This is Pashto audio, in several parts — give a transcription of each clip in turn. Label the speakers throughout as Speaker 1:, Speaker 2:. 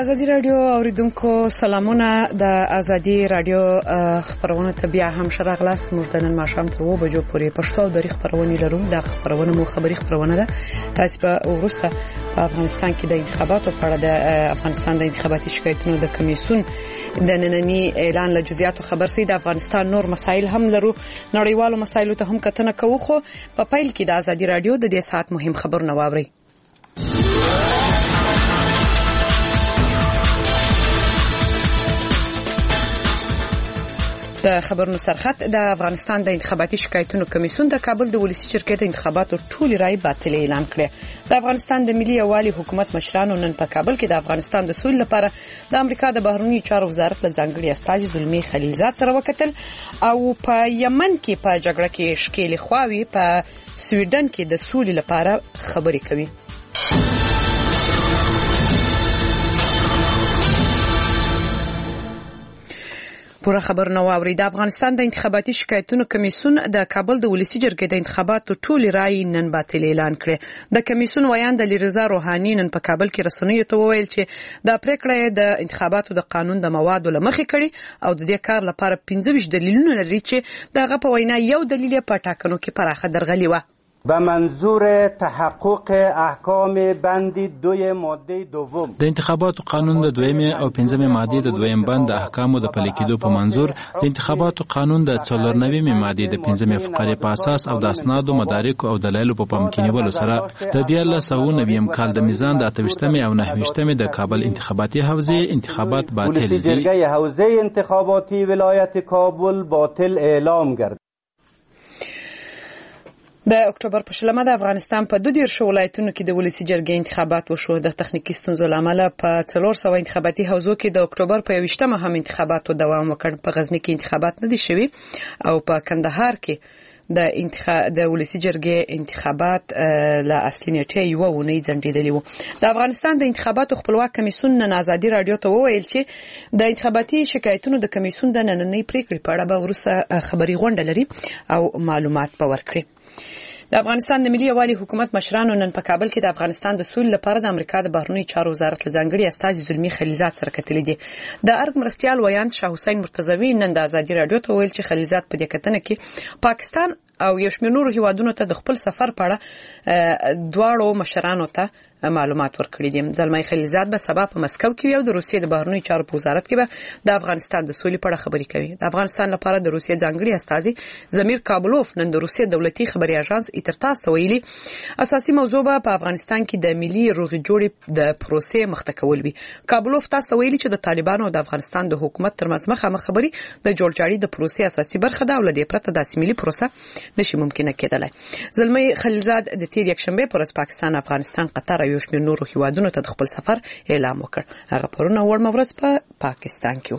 Speaker 1: ازادي رادیو اوریدونکو سلامونه. د ازادي رادیو خبرونه ته بیا هم شراغلاست مردنن ماشام تر 2 بجو پورې پښتو او دری خبرونه لرو. د خبرونه مو خبري خبرونه ده. تاسو په ورسته په افغانستان کې د انتخاباتو په اړه د افغانستان د انتخاباتي شکایتونو د کمیسیون د نننی اعلان له جزئیاتو خبر سي. د افغانستان نور مسایل هم لرو، نړیوالو مسایلو ته هم کتنه کوو، خو په پیل کې د ازادي رادیو د دې ساعت مهم خبرونه واوري. د خبرونو سرخط د افغانستان د انتخاباتي شکایتونو کمیسیون د کابل د ولسی شرکت انتخاباتو ټولې رای باطل اعلان کړې. د افغانستان د ملي یووالي حکومت مشرانو نن په کابل کې د افغانستان د سولې لپاره د امریکا د بهرنی چارو وزارت له ځانګړي استازي زلمی خلیلزاد سره وکتل، او په یمن کې په جګړه کې شکیل خواوي په سویډن کې د سولې لپاره خبرې کوي. پوره خبر نو اوري. د افغانستان د انتخاباتي شکایتونو کمیسیون د کابل د ولسی جرګې د انتخاباتو ټولې رای نن باطل اعلان کړې. د کمیسیون ویاند لیرزا روحاني نن په کابل کې رسنیو ته وویل چې د پریکړې د انتخاباتو د قانون د موادو لمخې کړي او د دې کار لپاره 15 دلیلونه لري چې دغه په وینا یو دلیل په ټاکنو کې پراخه درغلي و.
Speaker 2: به منظور تحقق احکام بند 2 ماده دوم
Speaker 3: د انتخاباتو قانون د 2 او 5 ماده د 2 بند احکامو د پلي کېدو په منظور د انتخاباتو قانون د 4 ماده د 5 فقره په اساس او د اسنادو مدارک او دلایل په پام کې نیولو سره د 1990 کال د میزان د 28 او 29 د کابل انتخاباتي حوزه انتخابات باطل دي.
Speaker 2: جرګه حوزه انتخاباتی ولایت کابل باطل اعلام کرد.
Speaker 1: د اکتوبر په شلمه د افغانستان په 12 ولایتونو کې د ولسی جرګې انتخابات وشو. د تخنیکی ستونزو لامل په 400 انتخاباتي حوزو کې د اکتوبر په 21مه هم انتخاباتو دوام وکړ. په غزنی کې انتخابات نه دي شوي او په کندهار کې د ولسی جرګې انتخابات له اصلي نیټه یو ونی ځنډیدلی وو. د افغانستان د انتخاباتو خپلواک کمیسیون نن ازادي رادیو ته وویل چې د انتخاباتي شکایتونو د کمیسیون د نننۍ پریکړې په اړه به ورسره خبري غونډه لري او معلومات به ورکړي. د افغانستان د ملي یووالي حکومت مشرانو نن په کابل کې د افغانستان د سولې لپاره د امریکا د بهرنی چارو وزارت له ځانګړي استازي زلمی خلیلزاد سره کتلې دي. د ارګ مرستيال ویاند شاه حسین مرتضوی نن د ازادي رادیو ته ویل چې خلیلزاد په دې کتنه کې پاکستان او یو شمېر نورو هیوادونو ته د خپل سفر په اړه دواړو مشرانو ته معلومات ورکړي دي. زلمی خلیلزاد به سبا په مسکو کې یو د روسیې د بهرنی چارو وزارت کې به د افغانستان د سولې په اړه خبرې کوي. د افغانستان لپاره د روسیې ځانګړي استازي زمیر کابلوف نن د روسیې دولتي خبري اژانس ایترتاس ته ویلي اساسي موضوع به په افغانستان کې د ملي روغې جوړې د پروسې مخته کول وي. کابلوف تاسو ویلي چې د طالبانو او د افغانستان د حکومت ترمنځ مخامخ خبري د جوړجاړي د پروسې اساسي برخه ده او لدې پرته د ملي پروسه نشي ممکنه کېدلای. زلمی خلیلزاد د تیر یکشنبه پر پاکستان، افغانستان، قطر او یو شمېر نورو هیوادونو ته د خپل سفر اعلان وکړ. هغه پرونه وړمه ورځ په پاکستان کې و.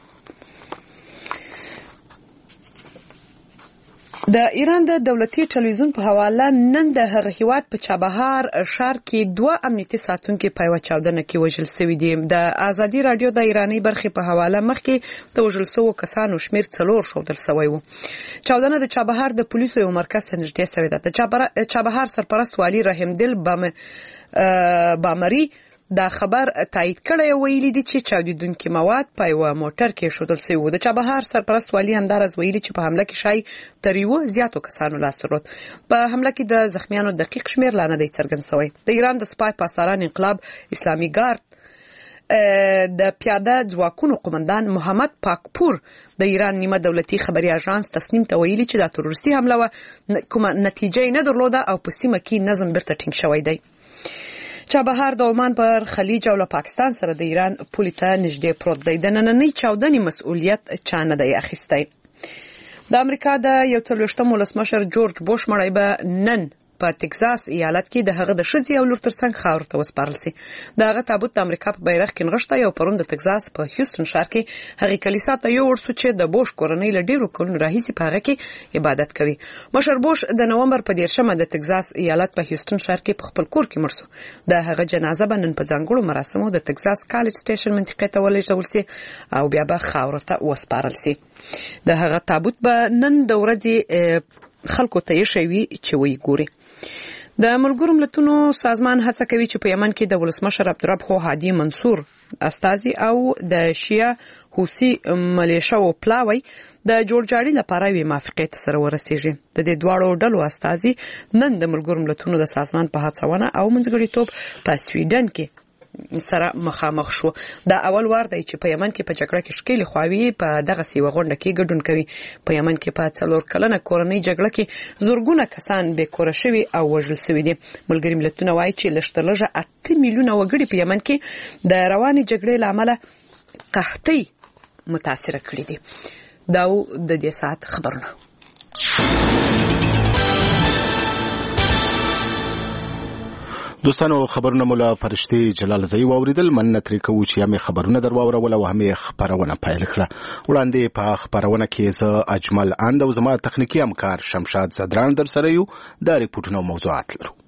Speaker 1: د ایران د دولتي ټلویزیون په حواله نن د هغه هیواد په چابهار ښار کې 2 امنیتي ساتونکو په یو چاودنه کې وژل شوي دي. د ازادي رادیو د ایرانی برخې په حواله مخکې د وژل شوو کسانو شمیر 4 ښودل شوی و. چاودنه د چابهار د پولیسو یو مرکز ته نږدې شوې ده. د چابهار سرپرست والی رحمدل بامری دا خبر تایید کړی ویلي دي چې چاودیدونکي مواد په یو موټر کې شودل شوی و. د چابهار سرپرست والی همدارز ویلي چې په حمله کې شای تر یو زیاتو کسانو لاس درلود. په حمله کې د زخمیانو دقیق شمیر لا نه دی څرګند شوی. د ایران د سپای پاسداران انقلاب اسلامي ګارد د پیاده ځواکونو قومندان محمد پاکپور د ایران نیمه دولتي خبري اژانس تصنیم ته ویلي چې د تروریستي حمله و کومه نتیجه نه درلوده او په سیمه کې نظم بیرته ټینګ شوی دی. چابهار د عمان پر خلیج او له پاکستان سره د ایران پولې ته نږدې پروت دی. د نننۍ چاودنې مسؤلیت چا نه دی اخیستی. د امریکا د 41م ولسمشر جورج بوش مړی به نن په ټکزاس ایالت کې د هغه د شذې او لور ترڅنګ خاور ته وسپارل شي. د هغه تابوت د امریکا په بیرغ کې نغښته یو پرون د ټکزاس په هیوستن ښار کې هغه کلیسا ته یو ورسو چې د بوش کورنۍ له ډیرو کلونو راهیسې په هغه کې عبادت کوي. مشر بوش د نومبر په 10مه د ټکزاس ایالت په هیوستن ښار کې په خپل کور کې مړ شو. د هغه جنازه به نن په ځانګړو مراسمو د ټکزاس کالج سټیشن منطقې ته ولېږدول شي او بیا به خاور ته وسپارل شي. د هغه تابوت به نن د ورځې خلکو ته یې شوي چې وی ګوري. د ملګرو ملتونو سازمان هڅه کوي چې په یمن کې د ولسمشر عبدالرب هادي منصور استازي او د شیعه حوثي ملیشو پلاوی د جوړجاړي لپاره وی موافقت سره ورسیږي. د دې دواړو ډلو استازي نن د ملګرو ملتونو د سازمان په هڅونه او منځګړیتوب په سویډن کې سره مخامخ شو. دا اول وار دی چې په یمن کې په جګړه کې ښکېلې خواوې په دغه سیمه غونډه کې ګډون کوي. په یمن کې په 4 کلنه کورنۍ جګړه کې زورګونه کسان بې کوره شوي او وژل شوي دي. ملګري ملتونه وایي چې لږترلږه 8 میلیونه وګړي په یمن کې د روانې جګړې له امله قحطۍ متاثر کړي دي. دا د دې ساعت خبرونه.
Speaker 4: دوستانو خبرونه مولا فرشتي جلال زئی واوریدل. من نترې کوو چې هم خبرونه درواورول او هم خبرونه پیل کړه. وړاندې په خبرونه کې زه اجمل اند او زما تخنیکی همکار شمشاد زدران در سره یو د ریپورتونو موضوعات لرو.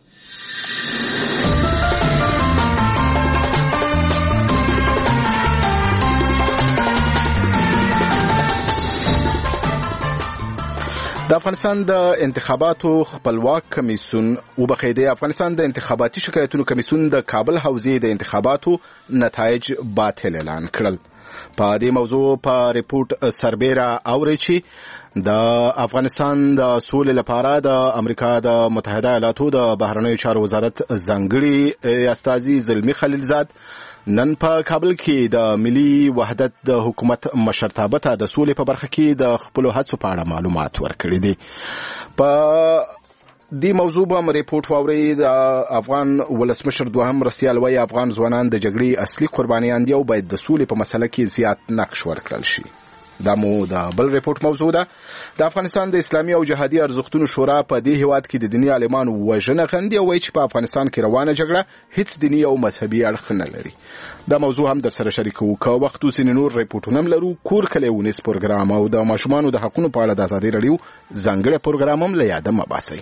Speaker 4: د افغانستان د انتخاباتو خپلواک کمیسیون افغانستان د انتخاباتي شکایتونو کمیسیون د کابل حوزې د انتخاباتو نتایج باطل اعلان کړل. په دې موضوع په ریپورت سربیره اوري چې د افغانستان د سولې لپاره د امریکا د متحده ایالاتو د بهرنیو چارو وزارت ځانګړي استازي زلمی خلیلزاد نن په کابل کې د ملي وحدت د حکومت مشرتابه ته د سولې په برخه کې د خپل هڅو په اړه معلومات ورکړي دي. په دې موضوع به ریپورت واوري. د افغان ولسمشر دوهم مرستیال وایي افغان ځوانان د جګړې اصلي قربانیان دي او باید د سولې په مسله کې زیات نقش ورکړل شي. دا مو د بل ریپورت موضوع ده. د افغانستان د اسلامي او جهادي ارزښتونو شورا په دې هیواد کې د دیني عالمانو وژنه غندي او وایي چې په افغانستان کې روانه جګړه هیڅ دیني او مذهبي اړخ نه لري. دا موضوع هم در سره شریکو. که وخت وسینې نور ریپورتونه هم لرو. کور کلی ونیس پروګرام او د ماشومانو د حقونو په اړه د ازادي راډیو ځانګړی پروګرام هم له یاده مه باسئ.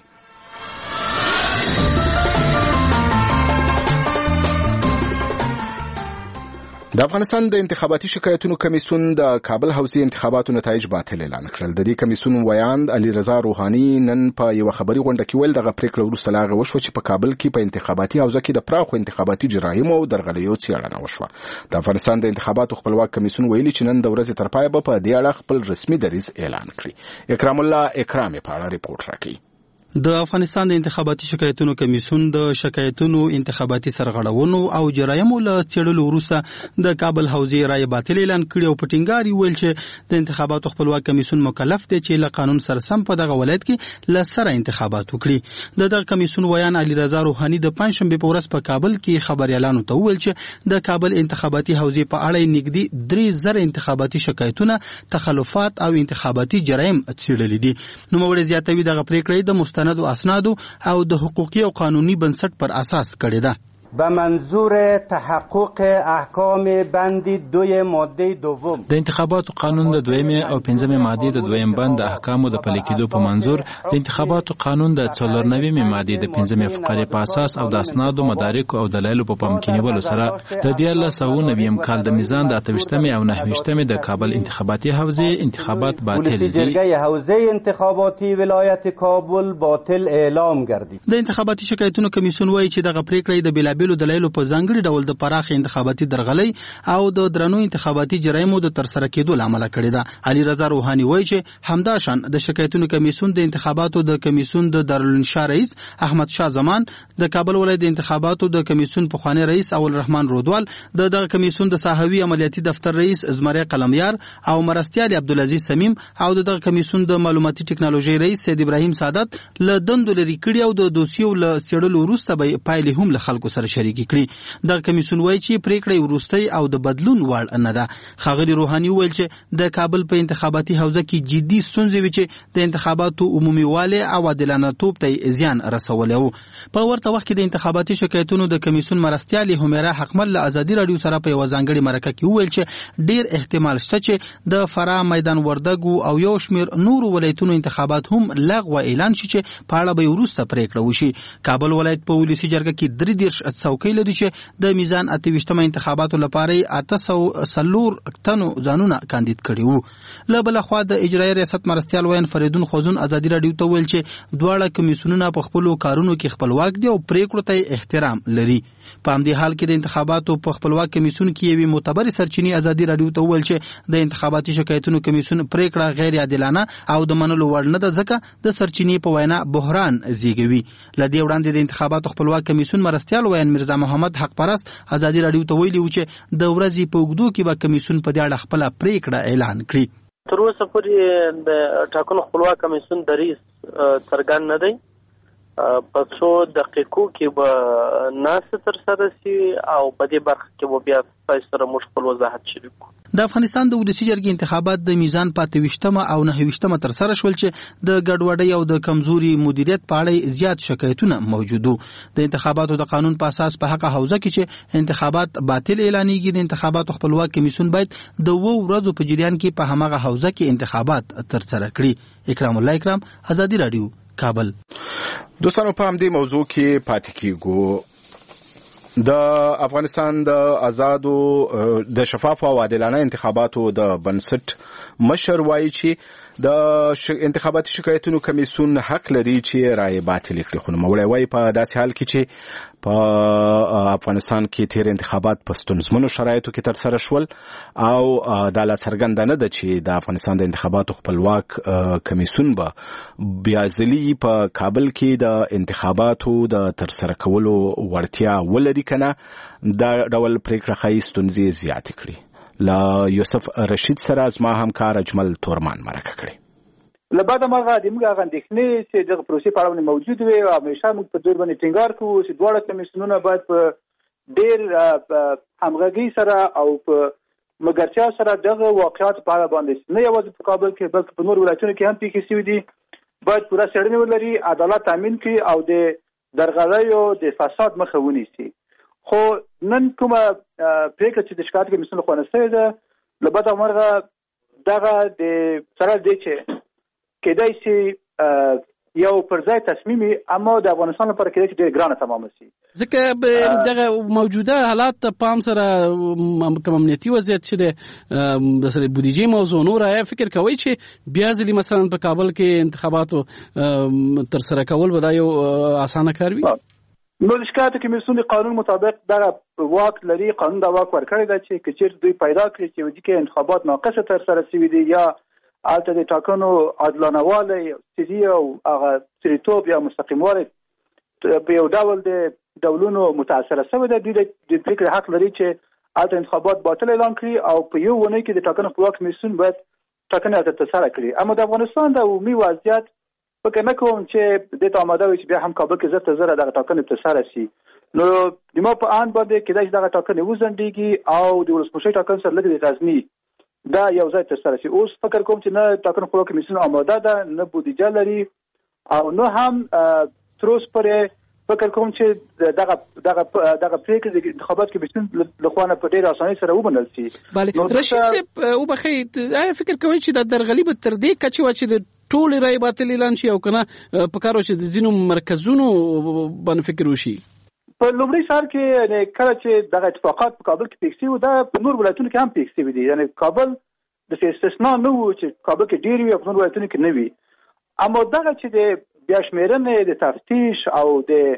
Speaker 4: د افغانستان د انتخاباتي شکایتونو کمیسیون د کابل حوزې انتخاباتو نتایج باطل اعلان کړل. د دې کمیسیون ویاند علي رضا روحاني نن په یو خبري غونډه کې ویل دغه پریکړه وروسته لا غوښ چې په کابل کې په انتخاباتي حوزه کې د پراخو انتخاباتي جراحمو او درغلیو څېړنه وشوه. د افغانستان د انتخاباتو خپلواک کمیسیون ویلي چې نن د ورځې تر پایه به په دې اړه خپل رسمي دریځ اعلان کړي. اکرام الله اکرامي په اړه ریپورت راکړي.
Speaker 5: د افغانستان د انتخاباتي شکایتونو کمیسیون د شکایتونو انتخاباتي سرغړونو او جرایمو له څېړلو وروسته د کابل حوزې رای باطل اعلان کړی او په ټینګار ویل چې د انتخاباتو خپلواک کمیسیون مکلف دی چې له قانون سره سم په دغه ولایت کې له سره انتخابات وکړي. دغه کمیسیون ویان علي رضا روحاني د پنځشنبه په ورځ په کابل کې خبر اعلان وکړ چې د کابل انتخاباتي حوزې په اړه نږدې 3000 انتخاباتي شکایتونه، تخلفات او انتخاباتي جرایم څېړلي دي. نو موږ زیاتوي دغه پریکړه د مستند اسنادو او د حقوقي او قانوني بنسټ پر اساس کړې ده.
Speaker 2: به منظور تحقق احکام بند 2 ماده 2
Speaker 3: د انتخاباتو قانون د 2 او 5 ماده د 2 بند احکامو د پلي کېدو په منظور د انتخاباتو قانون د 4 ماده د 5 فقره په اساس او د اسنادو مدارک او دلایل په پام کې نیولو سره د 1990 کال د میزان د 28 او 29 د کابل انتخاباتي حوزې انتخابات باطل دي.
Speaker 2: جرګه حوزې انتخاباتي ولایت کابل باطل اعلام گردید.
Speaker 5: د انتخاباتي شکایتونو کمیسیون وایي چې دغه پریکړه د بیلو دلایلو په ځانګړي ډول د پراخ انتخاباتي درغلۍ او د درنو انتخاباتي جرایمو د ترسره کېدو لامل کړی ده. علي رضا روحاني وایي چې همداشان د شکایتونو کمیسیون د انتخاباتو د کمیسیون د دارالانشا رئیس احمد شاه زمان، د کابل ولایت د انتخاباتو د کمیسیون پخوانی رئیس اول رحمان رودوال، دغه کمیسیون د ساحوي عملیاتي دفتر رئیس زمری قلمیار او مرستیال عبدالعزیز سمیم او دغه کمیسیون د معلوماتي ټکنالوژي رئیس سید ابراهیم سعادت له دندو لري کړي او د دوسیو له څېړلو وروسته به پایلې هم له خلکو سره شریک کړي. د کمیسیون وایي چې پریکړه وروستۍ او د بدلون وړ نه ده. ښاغلي روحاني ویل چې د کابل په انتخاباتي حوزه کې جدي ستونزې وي چې د انتخاباتو عمومي والي او عادلانه توب ته زیان رسولی وو. په ورته وخت کې د انتخاباتي شکایتونو د کمیسیون مرستیال همیرا حقمل له ازادي راډیو سره په یو ځانګړي مرکه کې وویل چې ډیر احتمال شته چې د فراه، میدان وردګو او یو شمیر نورو ولایتونو انتخابات هم لغوه اعلان شي چې په اړه به وروسته پریکړه وشي. کابل ولایت په ولسی جرګه کې 3 څوکۍ لري چې د میزان 28 انتخاباتو لپاره 804 تنو ځانونه کاندید کړي وو. له بل خوا د اجرایي ریاست مرستيال وین فریدون خوزون ازادي رادیو ته ویل چې دواړه کمیسیونونه په خپل کارونو کې خپلواک دي او پریکړو ته احترام لري. په همدې حال کې د انتخاباتو په خپلواک کمیسیون کې یوې معتبر سرچینې ازادي رادیو ته ویل چې د انتخاباتي شکایتونو کمیسیون پریکړه غیر عادلانه او د منلو وړ نه ده ځکه د سرچینې په وینا بحران زیږوي. لدې وړاندې د انتخاباتو خپلواک کمیسیون مرستيال وین مرزا محمد حق پرست ازادي رادیو ته ویلي و چې د ورځې په اوږدو کې به کمیسیون په دې اړه خپل پریکړه اعلان کړي.
Speaker 6: تر اوسه پورې د ټاکنو خپلواک کمیسیون دریځ څرګند نه دی. په څو دقیقو کې به ناسته ترسره شي او په دې برخه کې به بیا تاسو سره موږ خپل وضاحت شریکو.
Speaker 5: د افغانستان د ولسي جرګې انتخابات د میزان 28 او 29 ترسره شول چې د ګډوډۍ او د کمزوري مدیریت په اړه زیات شکایتونه موجود وو. د انتخاباتو د قانون په اساس په حق حوزه کې چې انتخابات باطل اعلانېږي، د انتخاباتو خپلواک کمیسیون باید د 2 ورځو په جریان کې په هماغه حوزه کې انتخابات ترسره کړي. اکرام الله اکرام، ازادي رادیو، کابل.
Speaker 4: دوستانو په همدې موضوع کې پاتې کیږو. د افغانستان د آزادو د شفافو او عادلانه انتخاباتو د بنسټ مشر وایي چې د انتخاباتي شکایتونو کمیسیون حق لري چې رائے باطل کړي. خو نوموړی وایي په داسې حال کې چې په افغانستان کې تیر انتخابات په ستونزمنو شرایطو کې ترسره شول او دا لا څرګنده نه ده چې د افغانستان د انتخاباتو خپلواک کمیسیون به بیا ځلي په کابل کې د انتخاباتو د ترسره کولو وړتیا ولري کنه. دا ډول پریکړه ښایي ستونزې زیاتې کړي. لا یوسف رشید سره زما همکار اجمل تورمان مرکه کړي.
Speaker 7: لبعد ما غادي موږ غندښنې چې د پروسې په اړه موجود وي او همیشه موږ په دور باندې ټینګار کوو چې دواړه کمیسیونونه باید په ډېر همغږي سره او په مګرچا سره دغه واقعیت په اړه باندې نه یوازې په کابل کې بلکې په نور ولایتونو کې هم پیښې شوي دي باید پوره څېړنې ولري، عدالت تامین کړي او د درغلیو د فساد مخه ونیسي. خو نن کومه پریکړه چې د شکایت کمیسیون لخوا نشوې ده له بده مرغه دغه د سره دی چې کېدای شي یو پر ځای تصمیم اما د افغانستان لپاره کېدای شي ډېر ګرانه تمامه شي
Speaker 8: ځکه دغه موجوده حالات ته پام سره کوم امنیتي وضعیت چې د سره بودیجې موضوع نور فکر کوي چې بیا ځلې مثلا په کابل کې انتخاباتو ترسره کول به دا یو اسانه کار وي.
Speaker 7: نو د شکایت کمیسیون قانون مطابق دغه واک لري، قانون دا واک ورکړی دی چې کچیر دوی پیدا کړي چې ودی کې انتخابات ناقصه ترسره شوي دي یا البته د ټاکنو عادلانه والی سیدي او هغه سریتوب یا مستقیم والی په یو ډول د ډولونو متاثره شوی دی. دوی د پریکړې حق لري چې البته انتخابات باطل اعلان کړي او په یو ونه کې د ټاکنو خپلواک کمیسیون باید ټاکنې ترسره کړي. اما د افغانستان د عمومي وضعیت فکر نه کوم چې د ته آماده وي چې بیا هم کابل کې زره دغه ټاکنې ترسره شي. نو د ما په آن باندې کېدای شي دغه ټاکنې وځنډېږي او د ولسمشر ټاکنې سره لږ د غزني دا یو ځای ترسره شي. اوس فکر کوم چې نه ټاکنو خپلواک کمیسیون آماده ده، نه بودیجه لري او نه هم تر اوسه پورې فکر کوم چې دغه پریکړه د انتخابات کمیسیون لخوا په ډېر اسانۍ سره ومنل شي.
Speaker 8: بله رشید صاحب وبخښئ، آیا فکر کوئ چې د درغلي به تر دې کچې وه چې د ټول رای باطل اعلان شي او کنه په کار چې د ځینو مرکزونو باندې فکر وشي؟
Speaker 7: په لومړي سر کې کله چې دغه اتفاقات په کابل کې پیښ شوي دا په نور ولایتونو کې هم پیښ شوي دي. یعنی کابل د استثنا نه و چې کابل کې ډېر وي او په نور ولایتونو کې نه وي. اما دغه چې د بیا شمېرنې د تفتیش او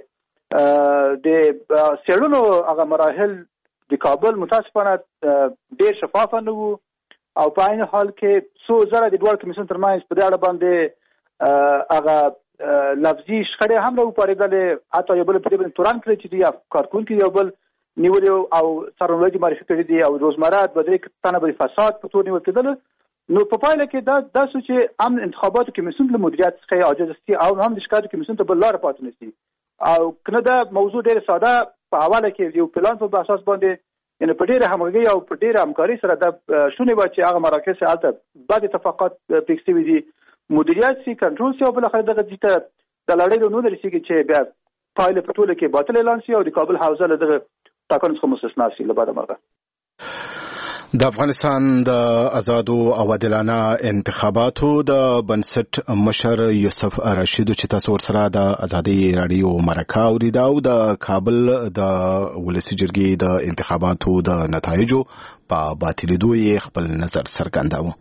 Speaker 7: د څېړنو هغه مراحل د کابل متاسفانه ډېر شفافه نه وو او په عین حال کې څو زره د دواړو کمیسیون ترمنځ په دې اړه باندې هغه لفظي شخړې هم راوپارېدلې، حتی یو بل په دې باندې تورن کړی چې دوی کارکونکي یو بل نیولي او څارنوالۍ معرفي کړي دي او روزمره دوه درې تنه به فساد په تور نیول کېدل. نو په پایله کې دا څه چې هم انتخاباتو کمیسیون له مدیریت څخه عاجز شي او هم د شکایتو کمیسیون ته بل لاره پاتې نه شي. او کنه دا موضوع ډېر ساده په حواله کې یو پلان په اساس باندې یعنی په ډېره همغږي او په ډېره همکاري سره د شونې به چې هغه مراکز هلته بعد اتفاقات فکس شوي دي، مدیریت سي، کنټرول سي او بالاخره دغه ځای ته د لړۍ نو رسېږي چې بیا پایله په ټوله کې باطل اعلان شي او د کابل حوزه له دغه ټاکنو څخه مستثنا شي. له بعده مرغه
Speaker 4: د افغانستان د آزادو او عادلانه انتخاباتو د بنسټ مشر یوسف رشید چې تاسو ورسره د ازادي رادیو مرکه اوریدا او د کابل د ولسی جرګې د انتخاباتو د نتایجو په باطلېدو یې خپل نظر څرګنداوه.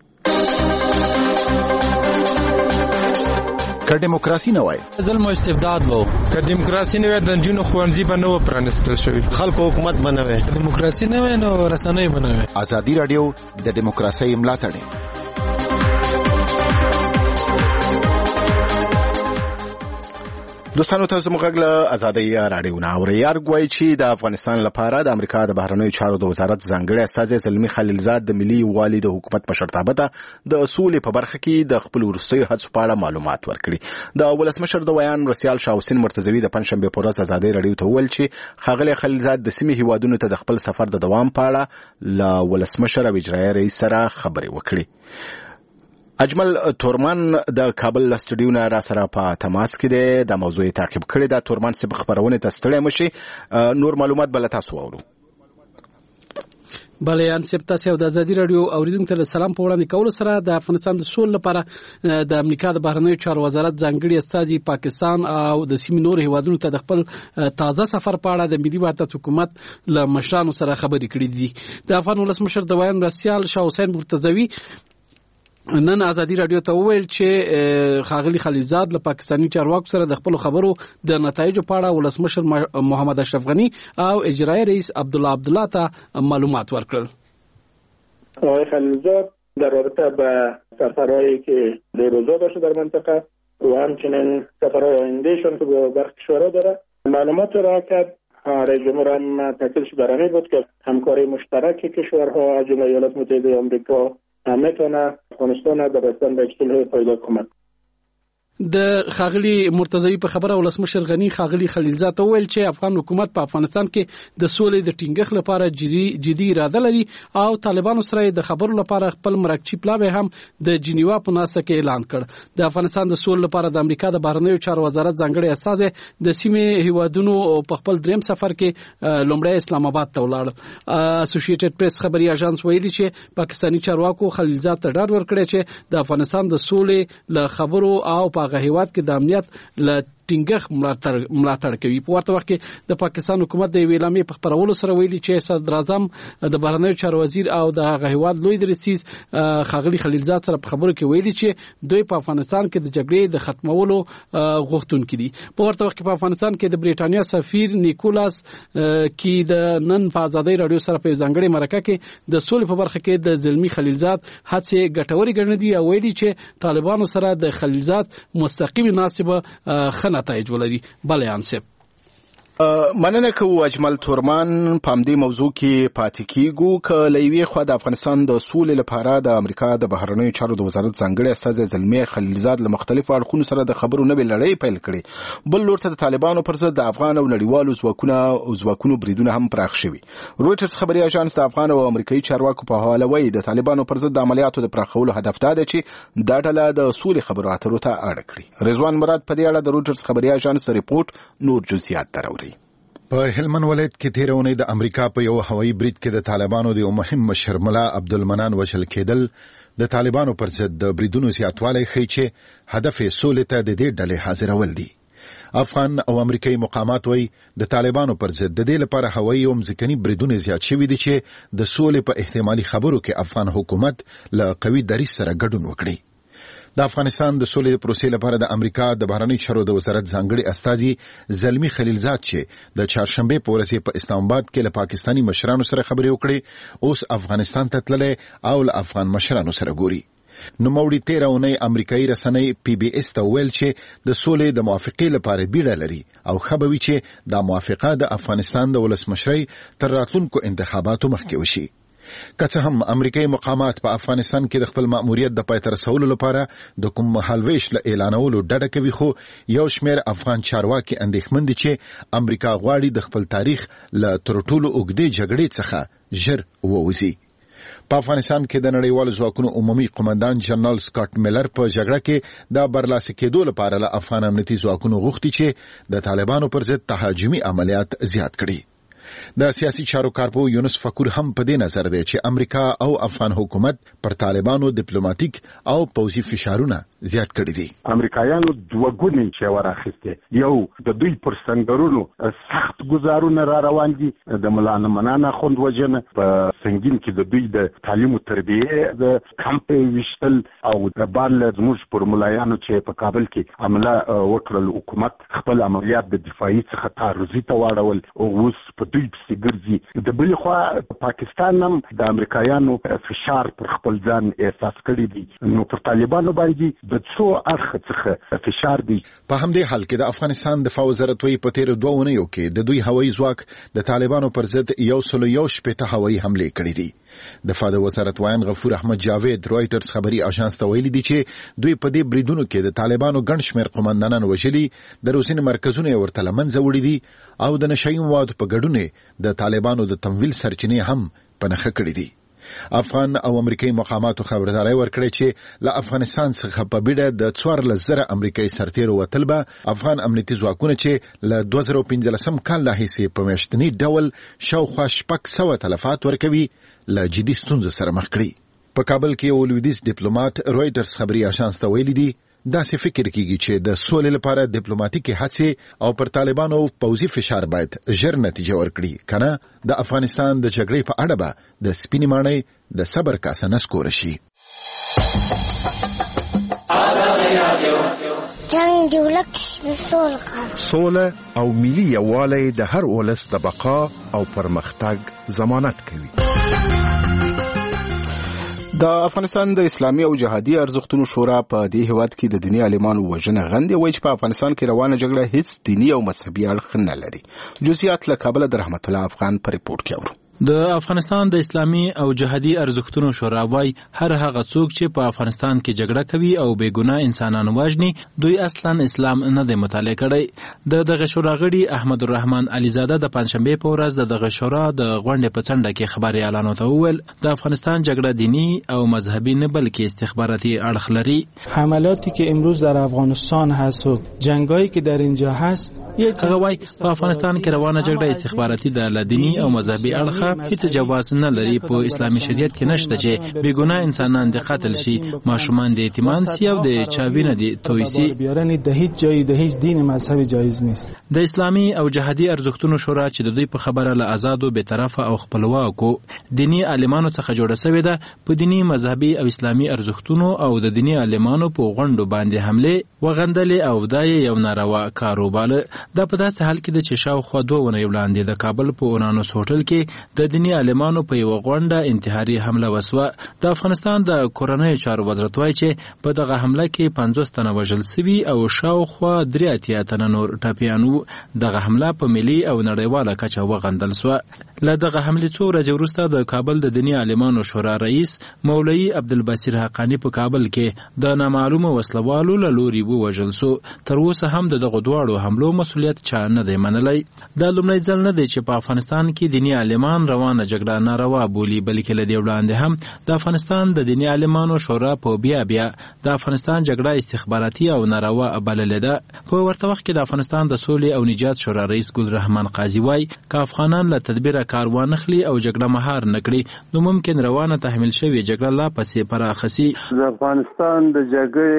Speaker 4: که دیموکراسي نه وای
Speaker 9: ظلم او استبداد وو، که دیموکراسي نه وای د جنونو خوانځي باندې و پرانستل شوی، خلکو حکومت بنوي، دیموکراسي نه وای نو رسنۍ بنوي.
Speaker 4: ازادي رادیو د دیموکراسي ملاتړ. دوستانو تاسو موږ له ازادي رادیو نه اورئ. ارګوي چې د افغانستان لپاره د امریکا د بهرنیو چارو د وزارت ځانګړي استازی زلمی خلیلزاد د ملي یووالي د حکومت په شرطابه د اصول په برخه کې د خپل وروستي هڅو په اړه معلومات ورکړي. د ولسمشر د ویان رسیال شاه حسین مرتضوی د پنځشنبه په ورځ ازادي رادیو ته وویل چې ښاغلی خلیلزاد د سیمې هیوادونو ته د خپل سفر د دوام په اړه له ولسمشر او اجرایي رئیس سره خبرې وکړي. اجمل تورمان د کابل استډیو نه را سره په تماس کې دی، د موضوع تعقیب کړی. دا تورمان سب خبرونه ته ستړی مشي، نور معلومات بل تاسو اورو.
Speaker 8: بله ان سب تاسو د ازادي رادیو اوریدونکو ته سلام په وړاندې کول سره د افغانستان د سول لپاره د امریکا د بهرنیو چارو وزارت ځانګړي استازي پاکستان او د سیمې نور هیوادونو ته د خپل تازه سفر په اړه د ملي وحدت حکومت له مشرانو سره خبرې کړې دي. د افغان ولسمشر د ویان رسیال شاه حسین مرتضوی نن ازادي رادیو ته وویل چې ښاغلي خلیلزاد له پاکستاني چارواکو سره د خپل خبرو د نتایجو په اړه ولسمشر محمد اشرف غنی او اجرایي رئیس عبدالله ته معلومات ورکړل.
Speaker 10: آقای خلیلزاد در رابطه با سفرهایی که دیروزا داشته در منطقه و همچنین سفرهای آیندهشون که به برخی کشورها داره معلومات را کرد. رئیس جمهور هم تاکیدش بر این بود که همکاری مشترک کشورها از جمله ایالات متحده آمریکا میتونه افغانستان در رسیدن به صلح پایدار کمک.
Speaker 8: د خاغلی مرتضوی په خبره ولسمشر غنی خاغلی خلیلزاد ته ویل چې افغان حکومت په افغانستان کې د سولې د ټینګښت لپاره جدي اراده لري او طالبانو سره د خبرو لپاره خپل مرکچی پلاوی هم د جنیوا په ناسه کې اعلان کړ. د افغانستان د سولې لپاره د امریکا د بهرنیو چارو وزارت ځانګړي استازی د سیمې هیوادونو په خپل دریم سفر کې لومړی اسلام آباد ته ولاړ. اسوسییټډ پریس خبري اژانس ویلي چې پاکستاني چارواکو خلیلزاد ته ډاډ ورکړی چې د افغانستان د سولې له خبرو او په هیواد کې د امنیت له ټینګښت ملاتړ کوي. په ورته وخت کې د پاکستان حکومت د ویلامې په خبرولو سره ویلي چې صدر اعظم د بهرنیو چارو وزیر او د هغه هیواد لوی درسیز خاغلی خلیلزاد سره په خبرو کې ویلي چې دوی په افغانستان کې د جګړې د ختمولو غوښتونکي دي. په ورته وخت کې په افغانستان کې د بریټانیا سفیر نیکولاس کې د نن په ازادي رادیو سره په ځانګړي مرکه کې د سولې په برخه کې د زلمی خلیلزاد هڅې ګټورې ګڼلې دي او ویلي چې طالبانو سره د خلیلزاد مستقیم مناسبه خنه نتایج ولري. بله انسب
Speaker 4: مننه کوو اجمل تورمان. په همدې موضوع کې پاتې کیږو که له یوې خوا د افغانستان د سولې لپاره د امریکا د بهرنیو چارو د وزارت ځانګړي استازی زلمی خلیلزاد له مختلفو اړخونو سره د خبرو نوې لړۍ پیل کړې، بل لور ته د طالبانو پر ضد د افغان او نړیوالو ځواکونو بریدونه هم پراخ شوي. رویټرز خبري اژانس د افغان او امریکایي چارواکو په حواله وایي د طالبانو پر ضد د عملیاتو د پراخولو هدف دا دی چې دا ډله د سولې خبرو اترو ته اړه کړي. رضوان مراد په دې اړه د رویټرز خبري اژانس ریپورت نور جزئیات دراوړي.
Speaker 11: په هلمند ولایت کې تیر اونۍ د امریکا په یو هوایي برید کې د طالبانو د یو مهم مشر ملا عبدالمنان وژل کېدل د طالبانو پر ضد د بریدونو زیاتوالی ښیي چې هدف یې سولې ته د دې ډلې حاضرول دي. افغان او امریکایي مقامات وایي د طالبانو پر ضد د دې لپاره هوایي او ځمکني بریدونه زیات شوي دي چې د سولې په احتمالي خبرو کې افغان حکومت له قوي دریځ سره ګډون وکړي. د افغانستان د سولې پروسې لپاره د امریکا د بهرنیو چارو د وزارت ځانګړي استازي زلمی خلیلزاد چې د چهارشنبه په ورځ په اسلام آباد کې له پاکستاني مشرانو سره خبرې وکړې، اوس افغانستان ته تللی او له افغان مشرانو سره ګوري. نوموړي تیر اونۍ امریکایي رسنۍ پی بی اس ته ویل چې د سولې د موافقې لپاره بیړه لري او خبروي چې دا موافقه د افغانستان د ولسمشرۍ تر راتلونکو انتخاباتو مخکې وشي. که څه هم امریکایي مقامات په افغانستان کې د خپل مأموریت د پای ته رسولو لپاره د کوم مهالویش له اعلانولو ډډه کوي، خو یو شمېر افغان چارواکي اندېښمن دي چې امریکا غواړي د خپل تاریخ له تر ټولو اوږدې جګړې څخه ژر ووځي. په افغانستان کې د نړیوالو ځواکونو عمومي قومندان جنرال سکاټ میلر په جګړه کې د برلاسه کېدو لپاره له افغان امنیتي ځواکونو غوښتي چې د طالبانو پر ضد تهاجمي عملیات زیات کړي. د سیاسي چارو کارپو یونس فقور هم په دې نظر دی چې امریکا او افغان حکومت پر طالبانو ډیپلوماټیک او پوځي فشارونه زیات کړي دي.
Speaker 12: امریکایانو دوه ګونې چې ورخسته یو د دوی پر سنگرونو سخت گزارونه را روان دي د مولانا منانا خوند وجنه په سنگین کې د دوی د تعلیم او تربیه د کمپ وشتل او د بال زموږ پر ملایانو چې په کابل کې عمله وکړل حکومت خپل عملیات د دفاعي څخه تعرضي ته واړول او اوس په دوی پسې ګرځي. د بلې خوا پاکستان هم د امریکایانو فشار پر خپل ځان احساس کړی دی نو پر طالبانو باندې د څو اړخ څخه فشار دی.
Speaker 11: په همدې حال کې د افغانستان دفاع وزارت وی په تیر 2 اونیو کې د دوی هوایي ځواک د طالبانو پر ضد 111 هوایي حمله کړې دي. دفاع وزارت وایان غفور احمد جاوید رويټرز خبري اژانس ته ویلي دي چې دوی په دې بریدونو کې د طالبانو ګڼ شمېر قومندانان وژلي، د روزنې مرکزونه ورته له منځه وړي دي او د نشئی موادو په ګډون د طالبانو د تمویل سرچینې هم په نښه کړې دي. افغان او امریکایي مقاماتو خبرداري ورکړې چې له افغانستان څخه په بیړه د 14,000 امریکایي سرتیرو وتل به افغان امنیتي ځواکونه چې له 2015 کال راهیسې په میاشتني ډول شاوخوا 600 تلفات ورکوي له جدي ستونزو سره مخ کړي. په کابل کې یو لویدیځ ډیپلوماټ رويټرز خبري اژانس ته ویلي دي داسې فکر کیږي چې د سولې لپاره ډیپلوماټیکي هڅې او پر طالبانو پوځي فشار باید ژر نتیجه ورکړي کنه د افغانستان د جګړې په اړه به د سپینې ماڼۍ د صبر کاسه نسکور شي.
Speaker 13: جنگ دی ولک د
Speaker 14: سوله او ملي یووالی د هر ولس د بقا او پرمختګ ضمانت کوي.
Speaker 4: د افغانستان د اسلامي او جهادي ارزښتونو شورا په دې هیواد کې د دیني عالمانو وژنه غندي وایي چې په افغانستان کې روانه جګړه هیڅ دیني او مذهبي اړخ نه لري. جزئیات له کابل د رحمت الله افغان په ریپورت کې اورو.
Speaker 3: د افغانستان د اسلامي او جهادي ارزښتونو شورا وايي هر هغه څوک چې په افغانستان کې جګړه کوي او بې ګناه انسانان وژني دوی اصلا اسلام نه دی مطالعه کړی. دغه شورا غړي احمد الرحمن عليزاده د پنځشنبه په ورځ دغه شورا د غونډې په څنډه کې خبري اعلان وکړ. د افغانستان جګړه دینی او مذهبی نه بلکې استخباراتي اړخ لري.
Speaker 15: حملاتی که امروز در افغانستان هست و جنگایی که در اینجا هست
Speaker 3: هغه وايي په افغانستان کې روانه جګړه استخباراتي د دینی او مذهبي اړخ هیڅ جواز نه لري. په اسلامي شریعت کې نشته چې بې ګناه انسانان د قتل شي، ماشومان د یتیمان سي او د چاوینه دي توي سي.
Speaker 15: د هیڅ جای د هیڅ دین مذهبي جایز نیست.
Speaker 3: د اسلامي او جهادي ارزښتونو شورا چې د دوی په خبره له آزادو به طرفه او خپلواکو دینی عالمانو څخه جوړه شوې ده په دینی مذهبي او اسلامي ارزښتونو او د دینی عالمانو په غونډو باندې حمله وغندلې او دای یو ناروا کاروبار. دا په داسې حال کې د چې شاوخوا 2 ونې وړاندې د کابل په اورانوس هوټل کې د دینی عالمانو په یو غونډه انتحاري حمله وسوه. د افغانستان د کورنۍ چارو وزارت وايي چې په دغه حمله کې 50 تنه وژل شوي او شاوخوا 83 تنه نور ټپیان وو. دغه حمله په ملي او نړیواله کچه وغندل شوه. له دغه حملې څو ورځې وروسته د کابل د دینی عالمانو شورا رئیس مولوي عبدالبصیر حقانی په کابل کې د نامعلومه وسلوالو له لوري ووژل شو. تر اوسه هم دغه دواړو حملو مسؤلیت چا نه دی منلی. دا لومړی ځل نه دی چې په افغانستان کې دینی عالمان روانه جګړه ناروا بولي، بلکې له دې وړاندې هم د افغانستان د دینی عالمانو شورا په بیا د افغانستان جګړه استخباراتي او ناروا بللې ده. په ورته وخت کې د افغانستان د سولې او نجات شورا رئیس ګل رحمان قاضي وايي که افغانان له تدبیر کار وانخلي او جګړه مهار نکړي نو ممکن روانه تحمیل شوی جګړه لا پسې پراخه شي.
Speaker 16: د افغانستان د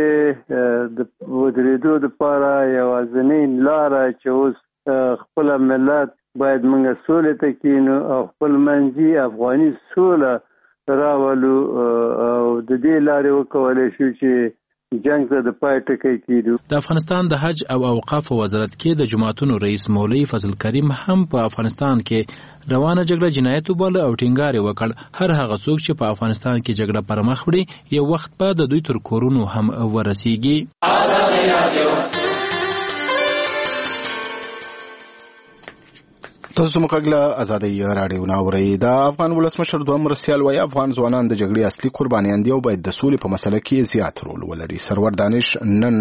Speaker 16: جګړې د ودرېدو لپاره یوازینۍ لاره چې اوس خپل ملت باید موږ سولې ته کینو او خپل منځي افغاني سوله راولو او د دې لارې وکولای شو چې جنگ ته د پای ټکی کیدو.
Speaker 3: د افغانستان د حج او اوقاف وزارت کې د جماعتونو رئیس مولوي فضل کریم هم په افغانستان کې روانه جګړه جنایت وباله او ټینګار وکړ هر هغه څوک چې په افغانستان کې جګړه پر مخ وړي یو وخت به د دوی تر کورونو هم ورسیږي.
Speaker 4: تاسو مقابله ازادي رادیو ناوړي. د افغان ولسمشر دوه مرستيال وایي افغان ځوانان د جګړې اصلي قربانیان دي او باید د سولې په مسله کې زیات رول ولري. سرور دانش نن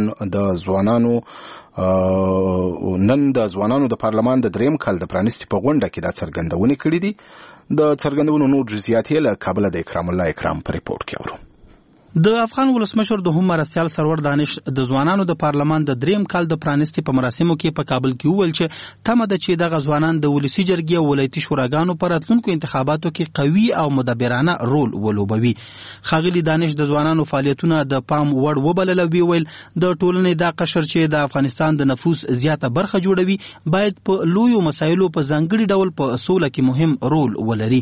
Speaker 4: د ځوانانو د پارلمان د دریم کال د پرانیستي په غونډه کې دا څرګندونه کړې دي. د څرګندونو نور جزئیات له کابل د اکرام الله اکرام په ریپورت کې اورو.
Speaker 5: د افغان ولسمشر دوهم مرستیال سرور دانش د ځوانانو د پارلمان د دریم کال د پرانیستي په مراسمو کې په کابل کې وویل چې تمه ده چې دغه ځوانان د ولسی جرګې او ولایتي شوراګانو په راتلونکو انتخاباتو کې قوي او مدبرانه رول ولوبوي. ښاغلي دانش د ځوانانو فعالیتونه د پام وړ وبلل او ویل د ټولنې دا قشر چې د افغانستان د نفوس زیاته برخه جوړوي باید په لویو مسایلو په ځانګړي ډول په سوله کې مهم رول ولري.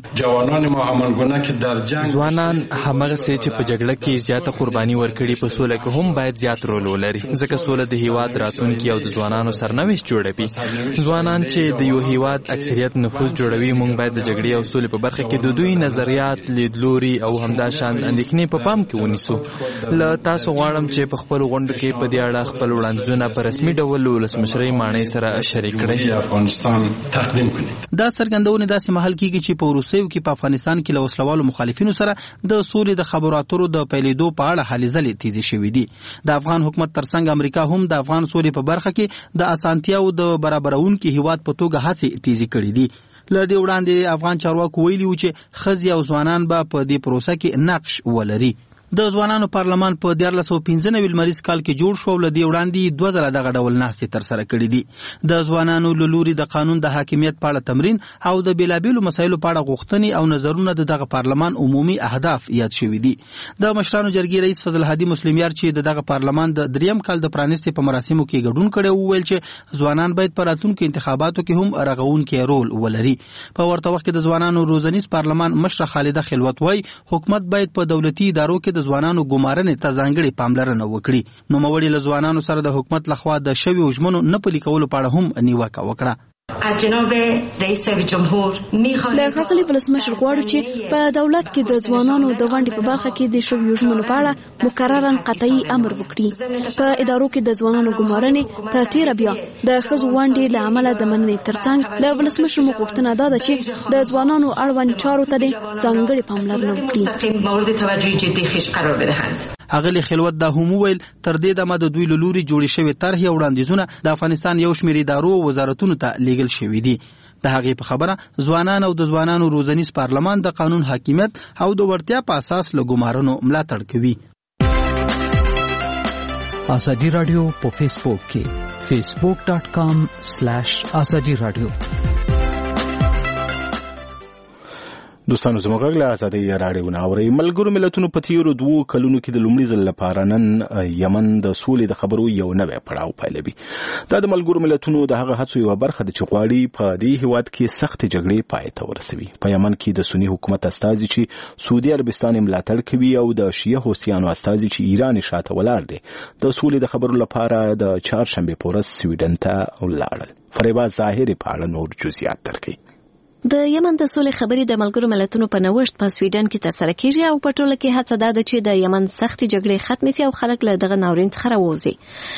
Speaker 17: ځوانان همغه څه چې په جګړه کې زیاته قرباني ورکړي په سوله کې هم باید زیات رول ولري، ځکه سوله د هیواد راتلونکي او د ځوانانو سرنوشت جوړوي. ځوانان چې د یو هیواد اکثریت نفوس جوړوي، موږ باید د جګړې او سولې په برخه کې د دوی نظریات، لیدلوري او همدا شان اندېښنې په پام کې ونیسو. له تاسو غواړم چې په خپل غونډو کې په دې اړه خپل وړاندیزونه په رسمي ډول ولسمشرۍ ماڼۍ سره شریک کړئ.
Speaker 5: دا څرګندونه داسې مهال کېږي چې په وروستیو کې په افغانستان کې له وسلوالو مخالفینو سره د سولې د خبرو اترو د پیلېدو په اړه هلې ځلې تیزې شوې دي. د افغان حکومت ترڅنګ امریکا هم د افغان سولې په برخه کې د اسانتیاو د برابرونکو هیواد په توګه هڅې تیزې کړې دي. له دې وړاندې افغان چارواکو ویلي و چې ښځې او ځوانان به په دې پروسه کې نقش ولري. د ځوانانو پارلمان په 1495 لمریز کال کې جوړ شو او له دې وړاندې 2 ځله دغه ډول ناستې ترسره کړې دي. د ځوانانو له لوري د قانون د حاکمیت په اړه تمرین او د بیلابیلو مسایلو په اړه غوښتنې او نظرونه د دغه پارلمان عمومي اهداف یاد شوي دي. د مشرانو جرګې رئیس فضل هادي مسلمیار چې د دغه پارلمان د دریم کال د پرانیستي په مراسمو کې ګډون کړی وویل چې ځوانان باید په راتلونکو انتخاباتو کې هم رغونکی رول ولري. په ورته وخت کې د ځوانانو روزنیز پارلمان مشره خالده خلوت وایي حکومت باید په دولتي ادارو کې د ځوانانو ګمارنې ته ځانګړې پاملرنه وکړي. نوموړي له ځوانانو سره د حکومت لخوا د شویو ژمنو نه پلي کولو په اړه هم نیوکه وکړه.
Speaker 18: از جناب رئیس جمهور
Speaker 19: له ښاغلي ولسمشر غواړو چې په دولت کې د ځوانانو د ونډې په برخه کې د شویو ژمنو په اړه مکرراً قطعي امر وکړي. په ادارو کې د ځوانانو ګمارنې په تیره بیا د ښځو ونډې له امله د مننې ترڅنګ له ولسمشر مو غوښتنه دا ده چې د ځوانانو اړوند چارو ته ځانګړې پاملرنه وکړي.
Speaker 18: مورد توجه جدي خیش قرار بدهند.
Speaker 5: اغلی خلوت دا هم ویل تر دې دمه د دوی له لوري جوړې شوې طرحې او وړاندیزونه د افغانستان یو شمېر ادارو او وزارتونو ته لیږل شوي دي. د هغې په خبره ځوانان او د ځوانانو روزنیز پارلمان د قانون حاکمیت او د وړتیا په اساس له ګمارنو ملاتړ کوي.
Speaker 20: ازادي رادیو په فیسبوک کې facebook.com/ازادي رادیو.
Speaker 4: دوستانو زموږ غږ له ازادۍ راډیو نه اورئ. ملګرو ملتونو په تیرو 2 کلونو کې د لومړي ځل لپاره نن یمن د سولې د خبرو یو نوی پړاو پیلوي. دا د ملګرو ملتونو د هغه هڅو یوه برخه ده چې غواړي په دې هیواد کې سختې جګړې پای ته ورسوي. په یمن کې د سني حکومت استازي چې سعودي عربستان ملاتړ کوي او د شیعه حوثیانو استازي چې ایران شاته ولاړ دي د سولې د خبرو لپاره د چهارشنبې په ورځ سویډن ته ولاړل. فریبا ظاهري په اړه نور جزئیات درکوي.
Speaker 21: د یمن د سولې خبرې د ملګرو ملتونو په نوښت په سویډن کې ترسره کیږي او په ټوله کې هڅه ده چې د یمن سختې جګړې ختمې شي او خلک له دغه ناورین څخه راووځي.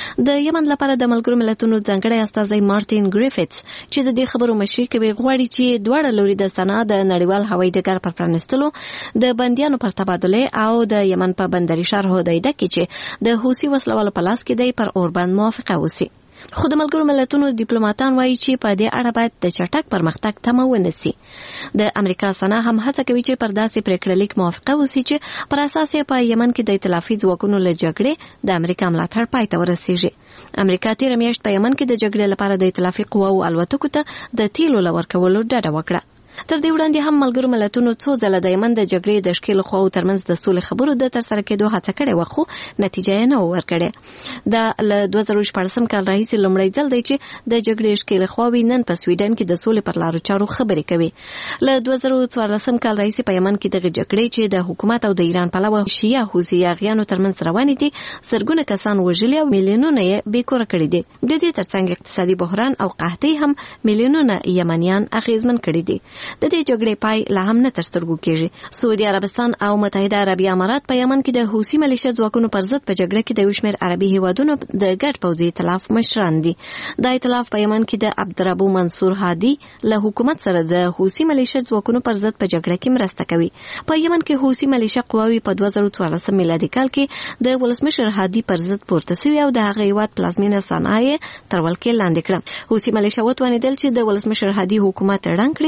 Speaker 21: د یمن لپاره د ملګرو ملتونو ځانګړی استازی مارټین ګریفټس چې د دې خبرو مشري کوي غواړي چې دواړه لوري د سنا د نړیوال هوایي ډګر پر پرانستلو، د بندیانو پر تبادله او د یمن په بندري شهر هودیده کې چې د حوثي وسلوالو په لاس کې دی پر اوربند موافقه وشي. خو د ملګرو ملتونو ډیپلوماټان وایي چې په دې اړه باید د چټک پرمختګ تمه ونسي. د امریکا سنا هم هڅه کوي چې پر داسې پریکړه لیک موافقه وشي چې پر اساس یې په یمن کې د ائتلافي ځواکونو له جګړې د امریکا ملاتړ پای ته ورسیږي. امریکا تېره میاشت په یمن کې د جګړې لپاره د ائتلافي قواو الوتکو ته د تیلو لورکولو ډډه وکړه. تر دې وړاندې هم ملګرو ملتونو څو ځله د یمن د جګړې د ښکېلو خواو ترمنځ د سولې خبرو د ترسره کېدو هڅه کړې وه، خو نتیجه یې نه ورکړې. دا له 2014 کال راهیسې لومړی ځل دی چې د جګړې ښکېلې خواوې نن په سویډن کې د سولې پر لارو چارو خبرې کوي. له 2014 کال راهیسې په یمن کې دغه جګړې چې د حکومت او د ایران پلوه شیعه حوثي یاغیانو ترمنځ روانې دي زرګونه کسان وژلي او میلیونونه یې بېکوره کړي دي. د دې ترڅنګ اقتصادي بحران او قحطۍ هم میلیونونه یمنیان اغېزمن کړي دي. د دې جګړې پای لا هم نه تر سترګو کېږي. سعودي عربستان او متحده عربي امارات په یمن کې د حوثي ملیشه ځواکونو پر ضد په جګړه کې د یو شمېر عربي هیوادونو د ګډ پوځي ائتلاف مشران دي. دا ائتلاف په یمن کې د عبدالربو منصور هادي له حکومت سره د حوثي ملیشه ځواکونو پر ضد په جګړه کې مرسته کوي. په یمن کې حوثي ملیشه قواوې په 2014 میلادي کال کې د ولسمشر هادي پر ضد پورته شوې او د هغه هیواد پلازمینه صنعا یې تر ولکې لاندې کړه. حوثي ملیشه وتوانېدل چې د ولسمشر هادي حکومت ړنګ کړي او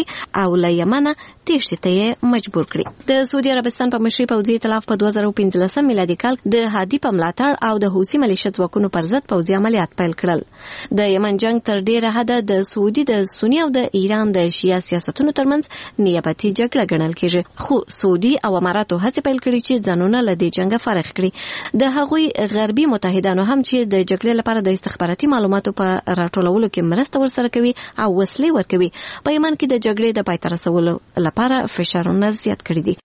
Speaker 21: او له یمنه تېښتې ته یې مجبور کړي. د سعودي عربستان په مشرۍ پوځي ائتلاف په 2015 میلادي کال د هادي په ملاتړ او د حوثي ملیشه ځواکونو پر ضد پوځي عملیات پیل کړل. د یمن جنگ تر ډیره حده د سعودي د سنی او د ایران د شیعه سیاستونو ترمنځ نیابتي جګړه ګڼل کېږي، خو سعودي او اماراتو هڅې پیل کړي چې ځانونه له دې جنګه فارغ کړي. د هغوی غربي متحدانو هم چې د جګړې لپاره د استخباراتي معلوماتو په راټولولو کې مرسته ورسره کوي او وسلې ورکوي، په یمن کې د جګړې د پای ته رسولو لپاره فشارونه زیات کړي دي.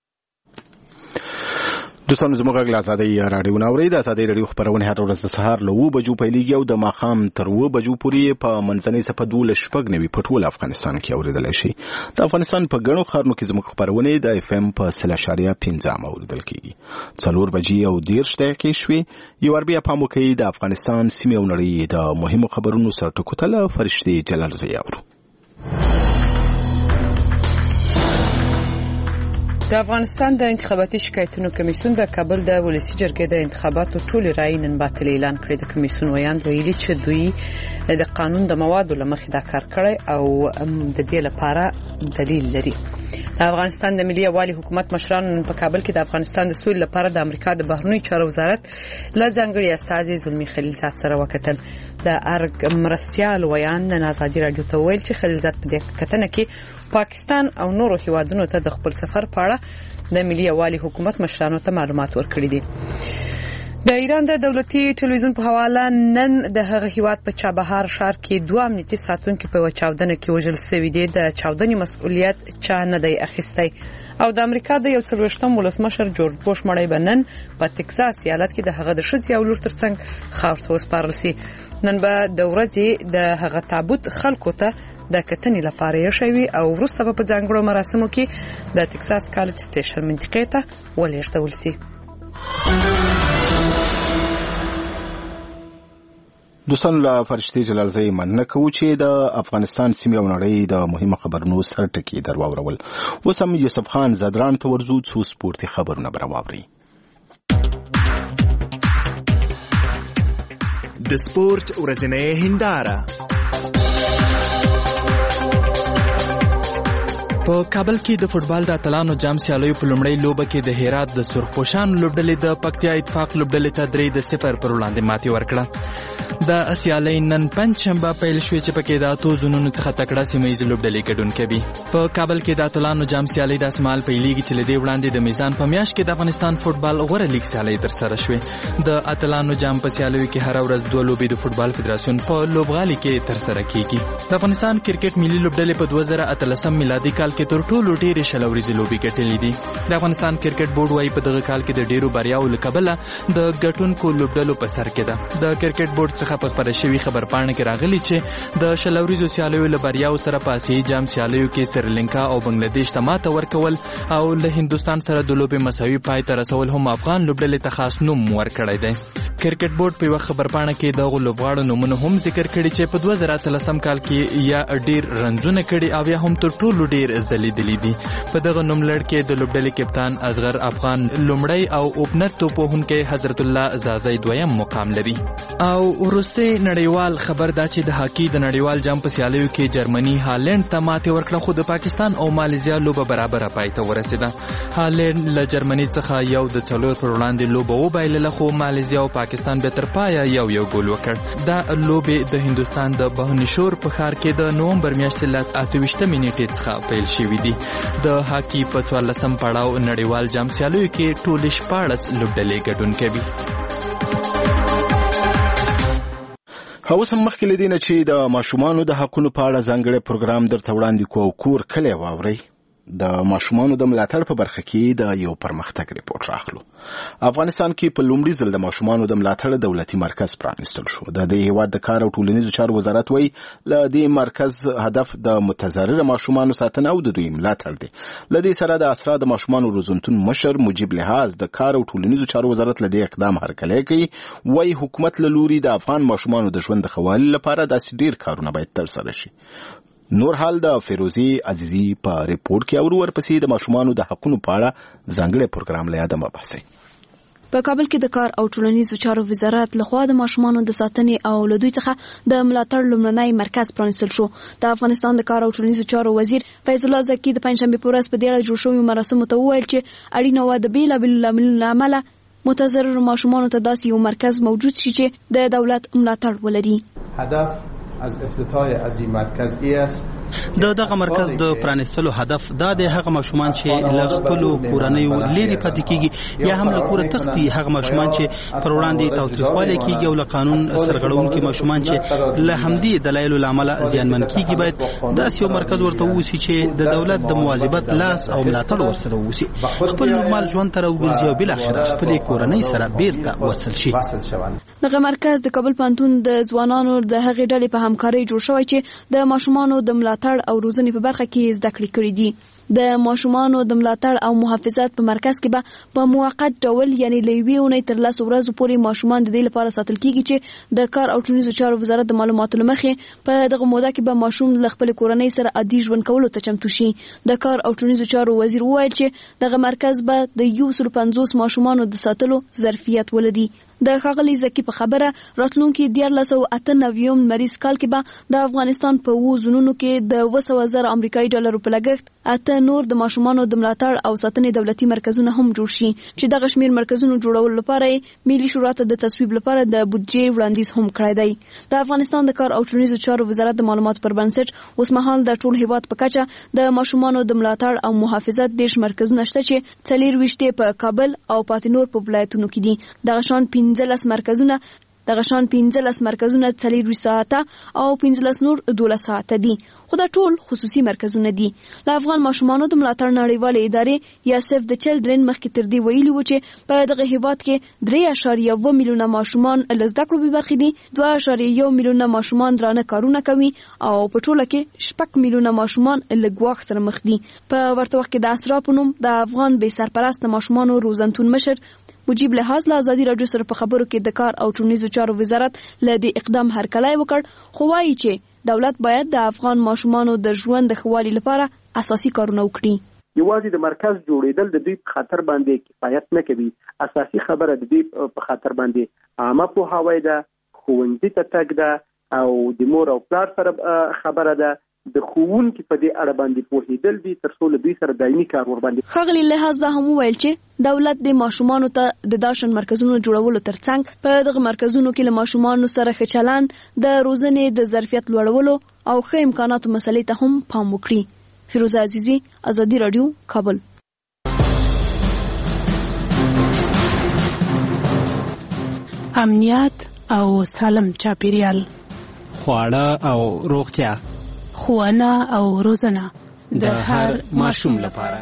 Speaker 4: دوستانو زموږ غږ له ازادۍ راډیو نه اورئ. د ازادۍ راډیو خپرونې هره ورځ د سهار له 7 بجو پیلېږي او د ماښام تر 7 بجو پورې په منځنۍ صفحه 12 په ټول افغانستان کې اورېدلی شي. د افغانستان په ګڼو ښارونو کې زموږ خپرونې د اف ام په 0.5 اورېدل کېږي. 4 بجې او 10 دقیقې شوې. یو ور بیا پام وکړئ د افغانستان سیمې او نړۍ د مهمو خبرونو سرټکو ته له فرشتې جلالزۍ اورو.
Speaker 1: د افغانستان د انتخاباتي شکایتونو کمیسیون د کابل د ولسی جرګې د انتخاباتو ټولې رایې نن باطل اعلان کړې. د کمیسیون ویاند ویلي چې دوی د قانون د موادو له مخې دا کار کړی او د دې لپاره دلیل لري. د افغانستان د ملي یووالي حکومت مشرانو په کابل کې د افغانستان د سولې لپاره د امریکا د بهرنیو چارو وزارت له ځانګړي استازي زلمي خلیلزاد سره وکتل. د ارګ مرستیال ویاند د ازادي راډیو ته ویل چې خلیلزاد په دې کتنه کې پاکستان او نورو هیوادونو ته د خپل سفر په اړه د ملي یووالي حکومت مشرانو ته معلومات ورکړي دي. د ایران د دولتي ټلویزیون په حواله نن د هغه هیواد په چابهار ښار کې 2 امنیتي ساتونکو په چاودنه کې وژل شوي دي. د چاودنې مسؤلیت چا نه دی اخیستی او د امریکا د 40م ولسمشر جورج بوش مړی به نن په تکساس ایالت کې د هغه د ښځې او لور ترڅنګ خاورې ته وسپارل شي. نن به د ورځې د هغه تابوت خلکو ته د کتنې لپاره یې شوي او وروسته په ځانګړو مراسمو کې د تکساس کالج سټیشن منطقې ته ولېږدول شي.
Speaker 4: دوستان له فرشتې جلالزۍ مننه کوو چې د افغانستان سیمې او نړۍ د مهمو خبرونو سرټکي در واورول. اوس هم یوسف خان زدران ته ورځو څو سپورتي خبرونه به راواورئ.
Speaker 22: د سپورت ورځنۍ هنداره.
Speaker 17: په کابل کې د فوټبال د اتلانو جام سیالیو په لومړۍ لوبه کې د هرات د سرخپوشانو لوبډلې د پکتیا اتفاق لوبډلې ته 3-0 پر وړاندې ماتې ورکړه. د سیالۍ نن پنځشنبه پیل شوې چې پکې د 8 زونونو څخه تکړه سیمه‌ییزې لوبډلې ګډون کوي. په کابل کې د اتلانو جام سیالۍ د اسمال پیلېږي چې لدې وړاندې د میزان په میاشت کې د افغانستان فوټبال غوره لیګ سیالۍ ترسره شوې. د اتلانو جام په سیالیو کې هر ورځ 2 لوبې د فوټبال فدراسیون په لوبغالي کې ترسره کیږي. د افغانستان کرکټ ملي لوبډلې په 2013 میلادي کال کې تر ټولو ډېرې شلوريزې لوبې ګټلې دي. د افغانستان کرکټ بورډ وايي په دغه کال کې د ډېرو بریاوو له کبله د ګټونکو لوبډلو په سر کې ده. د کرکټ بورډ څخه په خبره شوې خبرپاڼه کې راغلي چې د شلوريزو سیالیو له بریاو سره په آسیایي جام سیالیو کې سریلانکا او بنگلاديش ته ماته ورکول او له هندستان سره د لوبې مساوي پای ته رسول هم افغان لوبډلې ته خاص نوم ورکړی دی. کرکټ بورډ په یو خبرپاڼه کې دغه لوبغاړو نومونه هم ذکر کړي چې په 2013 کال کې یا ډیر رنزونه کړي او یا هم تر ټولو ډیر ځلیدلي دي. په دغه نوملړ کې د لوبډلې کپتان اصغر افغان لومړی او اوپنر توپوهونکی حضرت الله زازی دویم مقام لري. او ورسته نړیوال خبر دا چې د هاکی د نړیوال جام په سیالیو کې جرمني هالند ته ماتې ورکړه خو د پاکستان او ماليزیا لوبه برابر پای ته ورسېده. هالند له جرمني څخه یو د 4 پر وړاندې لوبه وبایلله خو ماليزیا او پاکستان به تر پایه یو ګول وکړ. دا لوبه د هندستان د بهنشور په ښار کې د نومبر میاشتې له 28 منېټې څخه پیل شوې دي. د هاکی په 14 پړاو نړیوال جام سیالیو کې ټول 14 لوبډلې ګډون کوي.
Speaker 4: اوس هم مخکې له دې نه چې د ماشومانو د حقونو په اړه ځانګړی پروګرام درته وړاندې کوو کور کلی واورئ. د ماشومانو د ملاتړ په برخه کې د یو پرمختګ ریپورت راخلو. افغانستان کې په لومړي ځل د ماشومانو د ملاتړ دولتي مرکز پرانیستل شو. د دې هیواد د کار او ټولنیزو چارو وزارت وایي له دې مرکز هدف د متضرره ماشومانو ساتنه او د دوی ملاتړ دی. له دې سره د اسرا د ماشومانو روزنتون مشر مجيب لحاظ د کار او ټولنیزو چارو وزارت له دې اقدام هرکلی کوي. وایي حکومت له لوري د افغان ماشومانو د ژوند د ښه والي لپاره داسې ډیر کارونه باید ترسره شي. نور حال د فیروزی عزیزی په ریپورت کې او ورپسې د ماشومانو د حقونو په اړه ځانګړی پروګرام له یاده مباحثه.
Speaker 19: په کابل کې د کار او ټولنیزو چارو وزارت لخوا د ماشومانو د ساتنې او له دوی څخه د ملاتړ لومړنی مرکز پرانیستل شو. د افغانستان د کار او ټولنیزو چارو وزیر فیض الله زکی د پنځشنبه په ورځ په دې اړه جوړ شوی مراسمو ته وویل چې اړینه و د بیلابیلو لاملونو له امله متضرر ماشومانو ته داسې یو مرکز موجود شي چې د دولت ملاتړ ولري.
Speaker 2: هدف از افتتاح از این مرکز است
Speaker 5: دغه مرکز د پرانیستلو هدف دا د هغه ماشومان چې له خپل کورنۍ لري پاتې کیږي یا هم له کور تختی هغه ماشومان چې پر وړاندې تاوتریخوالی کیږي او له قانون سرغړونکي ماشومان چې له همدې دلایلو لامل زیانمن کیږي باید داسې یو مرکز ورته ووسی چې د دولت د مواظبت لاس او ملاتړ ورسره ووسی خپل نورمال ژوند ته راوګرځي او بل اخر خپل کورنۍ سره بیرته وصل شي.
Speaker 19: دغه مرکز د کابل پوهنتون د ځوانانو د هغې ډلې په همکارۍ جوړ شوی چې د ماشومانو د ملاتړ او روزنې په برخه کې زده کړې کړې دي. د ماشومانو د ملاتړ او محافظت په مرکز کې به په موقت ډول یعنی له یوې اونۍ تر 10 ورځې پورې ماشومان د دې لپاره ساتل کیږي چې د کار او ټولنیزو چارو وزارت د معلوماتو لمخې په دغه موده کې به ماشوم له خپل کورنۍ سره عادي ژوند کولو ته چمتو شي. د کار او ټولنیزو چارو وزیر وویل چې دغه مرکز به د 150 ماشومانو د ساتلو ظرفیت ولري. د ښاغلي زکی په خبره راتلونکي 1998 مریض کال کې به د افغانستان په وزنونو کې د 200,000 امریکایي ډالرو په لګښت اته نور د ماشومانو د ملاتړ او ساتنې دولتي مرکزونه هم جوړ شي چې دغه شمیر مرکزونو جوړول لپاره ملي شورا ته د تصویب لپاره د بودجې وړاندیز هم کړی دی. د افغانستان د کار او ټولنیزو چارو وزارت د معلوماتو پر بنسټ اوس مهال د ټول هیواد په کچه د ماشومانو د ملاتړ او محافظت 10 مرکزونه شته چې 24 په کابل او پاتې نور په ولایتونو کې دي. دغه شان 15 مرکزونه 24 ساعته او 15 نور 12 ساعته دي. خو دا ټول خصوصي مرکزونه دي. له افغان ماشومانو د ملاتړ نړیوالې ادارې یا سیف د چلډرن مخکې تر دې ویلي و چې په دغه هیواد کې 3.1 میلیونه ماشومان له زده کړو بې برخې دي، 2.1 میلیونه ماشومان درانه کارونه کوي او په ټوله کې 6 میلیونه ماشومان له ګواښ سره مخ دي. په ورته وخت کې د اسرا په نوم د افغان بې سرپرست ماشومانو روزنتون مشر مجيب لحاظ له ازادي رادیو سره په خبرو کې د کار او ټولنیزو چارو وزارت له دې اقدام هرکلی وکړ، خو وايي چې دولت باید د افغان ماشومانو د ژوند د ښه والي لپاره اساسي کارونه وکړي.
Speaker 6: یوازې د مرکز جوړېدل د دوی په خاطر باندې کفایت نه کوي. اساسي خبره د دوی په خاطر باندې عامه پوهاوی ده، ښوونځي ته تګ ده او د مور او پلار سره خبره ده. د ښوونکي په دې اړه باندې پوهېدل دي تر څو له دوی سره دایمي کار ورباندې.
Speaker 19: ښاغلي لحاظ دا هم وویل چې دولت د ماشومانو ته د داشن مرکزونو جوړولو ترڅنګ په دغه مرکزونو کې له ماشومانو سره ښه چلند، د روزنې د ظرفیت لوړولو او ښه امکاناتو مسلې ته هم پام وکړي. فیروزه عزیزی، ازادي رادیو، کابل.
Speaker 23: امنیت او سالم چاپیریال،
Speaker 24: خواړه او روغتیا،
Speaker 23: ښوونه او روزنه
Speaker 24: د هر ماشوم لپاره.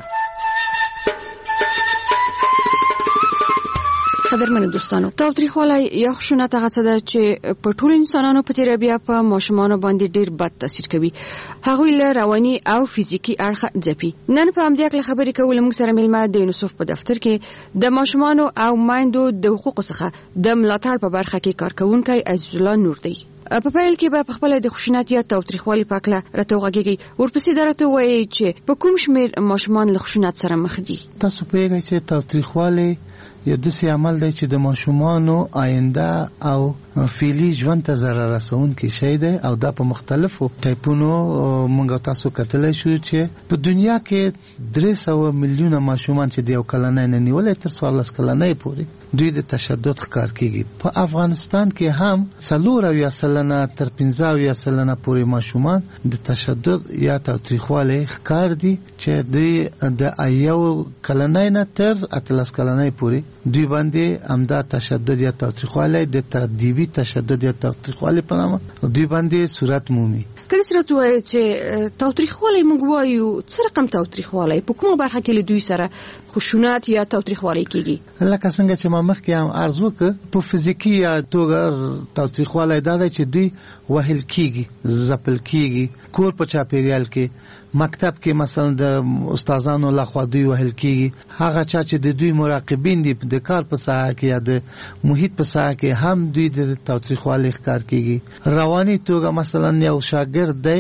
Speaker 25: قدرمنو دوستانو، تاوتریخوالی یا خشونت هغه څه ده چې په ټولو انسانانو په تیره بیا په ماشومانو باندې ډیر بد تاثیر کوي. هغوی له رواني او فزیکی اړخه ځپي. نن په همدې اړه خبرې کول موږ سره ملما د یونیسف په دفتر کې د ماشومانو او مایندو د حقوقو څخه د ملاتړ په برخه کې کارکونکي عزیز الله نور دی. په پیل کې به خپل د خشونت یا تاوتریخوالي په اړه راته وغږیږي، ورپسې درته وایي چې په کوم شمیر ماشومان له خشونت سره مخ دي.
Speaker 26: تاسو پیږئ چې تاوتریخوالي یو داسې عمل دی چې د ماشومانو آینده او فعلي ژوند ته ضرر رسونکی شی دی او دا په مختلفو ټایپونو موږ تاسو کتلی شو چې په دنیا کې 300 میلیونه ماشومان چې د یو کلنۍ نه نیولې تر 14 کلنۍ پورې دوی د تشدد ښکار کیږي. په افغانستان کې هم 40% تر 50% پورې ماشومان د تشدد یا تاوتریخوالي ښکار دي چې د یو کلنۍ نه تر 18 کلنۍ پورې دوی باندې امدا تشدد یا تاوتریخوالي د تادیبي تشدد یا تاوتریخوالي په نامه دوی باندې صورت مومي.
Speaker 25: کله چې وایي چې تاوتریخوالي موږ وایو څه رقم تاوتریخوالي په کومه برخه کې له دوی سره خشونت یا تاوتریخوالي کیږي؟
Speaker 26: لکه څنګه چې ما مخکې هم عرض وکړ، په فزیکی یا توګه تاوتریخوالي دا دی چې دوی وهل کیږي، ځپل کیږي، کور په چاپیریال کې، مکتب کې مثلا د استادانو لخوا دوی وهل کیږي. هغه چا چې د دوی مراقبین دي د کار په ساحه کې یا د محیط په ساحه کې هم دوی د تاوتریخوالي ښکار کیږي. رواني توګه مثلا یو شاګرد دی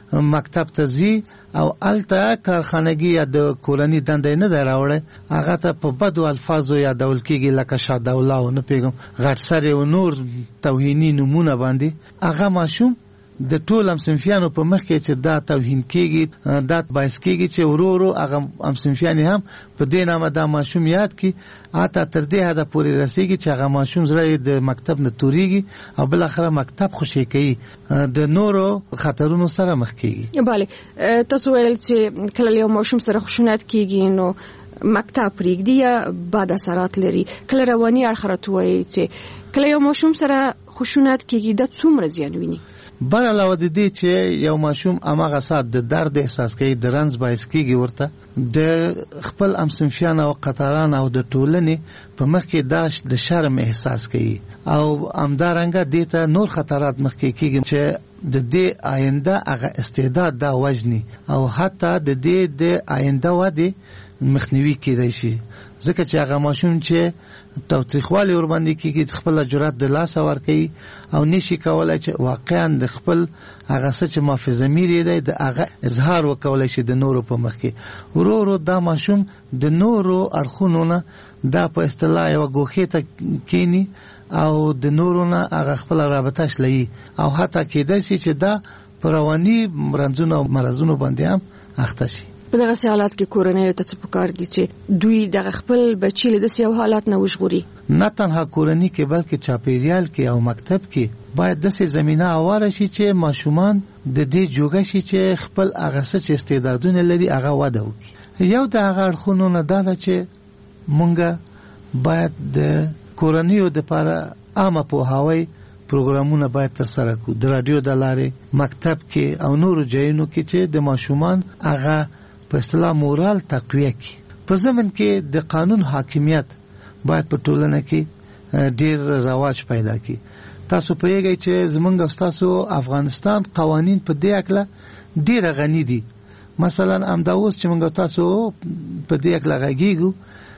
Speaker 26: مکتب ته ځي او الته کارخانګي یا د کورنۍ دندې نه دراوړي هغه ته په بدو الفاظو یادول کیږي لکه شاده الله او نه پیغام غټ سره او نور توهینی نمونه باندې هغه ماشوم د ټول هم صنفیانو په مخ کې چې دا توهین کیږي دا باعث کیږي چې ورو هغه هم صنفیان هم په دې نامه دا ماشوم یاد کی اته تر دې حد پورې رسیږي چې هغه ماشوم زړه د مکتب نه توريږي او بل اخره مکتب خوشي کوي د نورو خطرونو سره مخ کیږي.
Speaker 25: bale تاسو ویل چې کله یو ماشوم سره خشونت کیږي نو مکتب پرېږدي یا بد اثرات لري. کله رواني اړخ راټوي چې کله یو ماشوم سره خشونت کیږي د څومره زیان ویني.
Speaker 26: بل علاوه د دې چې یو ماشوم امغه سات د درد احساس کوي د رنځ باعث کیږي ورته د خپل امسنفیان او قطاران او د ټولنې په مخ کې د شرم احساس کوي او امدارنګه دیته نور خطرات مخ کې کیږي چې د دې آینده هغه استعداد دا وجني او حتی د دې د آینده ودی مخنیوي کېدای شي ځکه چې هغه ماشوم چې توتریخوالي ور باندې کېږي خپل جرأت د لاس ور کوي او نشي کولای چې واقعا د خپل هغه څه چې محافظه میری دی د هغه اظهار وکولای شي د نورو په مخ کې ورو دا ماشوم د نورو اړخونو نه دا په اصطلاح یو غوخه ته کینی او د نورو نه هغه خپل رابطه شلي او حتی کېدای شي چې دا پرواني مرزونه او مرزونه باندې هم اخته شي.
Speaker 25: په دغه حالات کې کورنۍ ته څه پکار دي چې دوی د خپل بچی له داسې حالات نه وژغوري؟
Speaker 26: نه تنها کورنۍ کې بلکې چاپیریال کې او مکتب کې باید داسې زمينه اواره شي چې ماشومان د دې جوګه شي چې خپل هغه څه استعدادونه لري هغه وده وکړي. یو د هغه اړخونو نه دا چې مونږه باید د کورنۍ لپاره عامه پوهاوی پروګرامونه باید تر سره کو د رادیو د لارې مکتب کې او نورو ځایونو کې چې د ماشومان هغه په اصطلاح مورال تقویه کی په زمن کې د قانون حاکمیت باید په ټولنه کې ډیر رواج پیدا کی. تاسو پیږئ چې زمونږ استادو افغانستان قوانین په دې اکله ډیر غنی دي. مثلا امداوس چې موږ تاسو په دې اکله غږیږو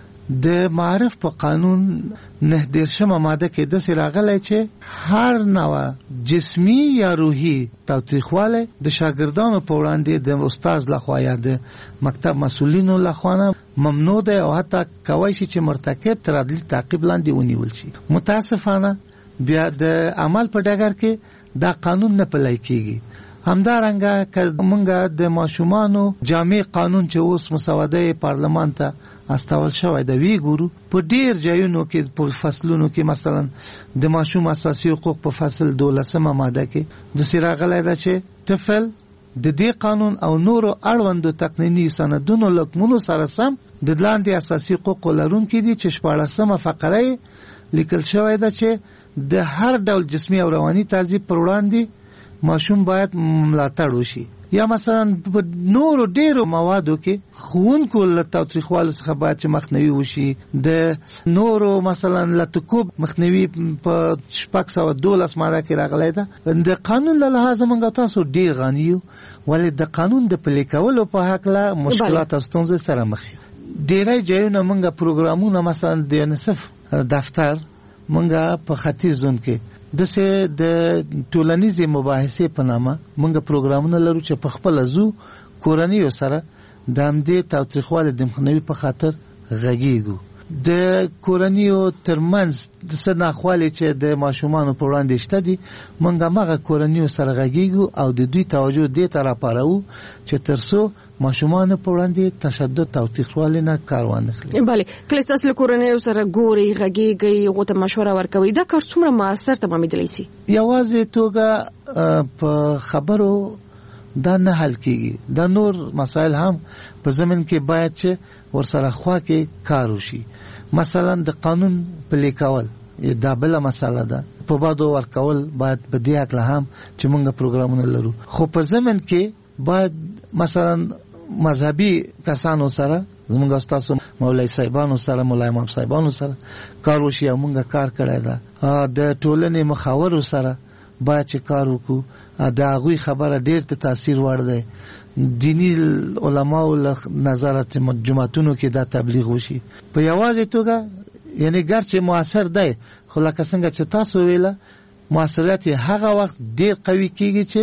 Speaker 26: د معرف په قانون 9 ماده کې د سراغله چې هر نوع جسمی یا روحي تاوتریخواله د شاګردانو په وړاندې د استاد لخوا یا د مکتب مسؤلینو لخوا ممنوع ده او حتی کوي چې مرتکب تر عدالت تعقیب لاندې ونیول شي. متاسفانه بیا د عمل په ډګر کې دا قانون نه پلی کیږي. همدارنګه که مونږه د ماشومانو جامع قانون چې اوس مسوده پارلمان ته استول شوی د وی ګورو په ډیر ځایونو کې په فصلونو کې مثلا د ماشوم اساسي حقوق په فصل 12 ماده کې د سراغله ده چې طفل د دې قانون او نورو اړوندو تقنینی سندونو لکمونو سره سم د لاندې اساسي حقوق لرونکي دي چې 14 فقره لیکل شوی ده چې د هر ډول جسمي او رواني تعذيب پر وړاندې ماشوم باید ملاتړ وشي. یا مثلا په نورو ډیرو موادو کې خوونکو له تاوتریخوالو څخه باید چې مخنیوي وشي. د نورو مثلا لټکوب مخنیوي په 612 ماده کې راغلی ده. د قانون له لحاظ موږ تاسو ډیر غنیو ولې د قانون د پلي کولو په حق له مشکلات او ستونزې سره مخ یو. ډیرای ځایونه موږ پروګرامونه مثلا د NSF دفتر موږ په ختیځ زون کې د ټولنیزې مباحثې په نامه موږ پروګرامونه لرو چې په خپل ازو کورنۍ سره د همدې تاوتریخوالي د مخنیوي په خاطر غږیږو. د کورنیو ترمنځ د سناخوالي چې د ماشومانو په وړاندې شته دي موږ هغه کورنیو سره غږیږو او د دوی توجه دې ته راپارو چې ترڅو ماشومان په وړاندې تشدد او تخوالي نه کار وانخلي.
Speaker 25: bale کله تاسو له کورنۍ سره ګوري غږیږي غوته مشوره ورکوي دا کار څومره موثر تمامېدلی شي؟
Speaker 26: یوازې توګه په خبرو دا نه حل کیږي. دا نور مسائل هم په زمين کې باید چې ورسره خوا کې کار وشي. مثلا د قانون پلي کول دا بل مسله ده. په بادو ورکول باید په دې اکله هم چې موږ پروګرامونه لرو خو په زمين کې باید مثلا مذهبي کسانو سره زموږ استادو مولوی صاحبانو سره مولای امام صاحبانو سره کار وشي. موږ کار کړی ده د ټولنې مخاورو سره باید چې کار وکړو. دا غوي خبره ډېر ته تاثیر ور ده. دینی علماو له نظر جماعتونو کې دا تبلیغ وشي په یوازې توګه یعنی ګرچې موثر دی خو لکه څنګه چې تاسو ویله موثریت هغه وخت ډېر قوي کیږي چې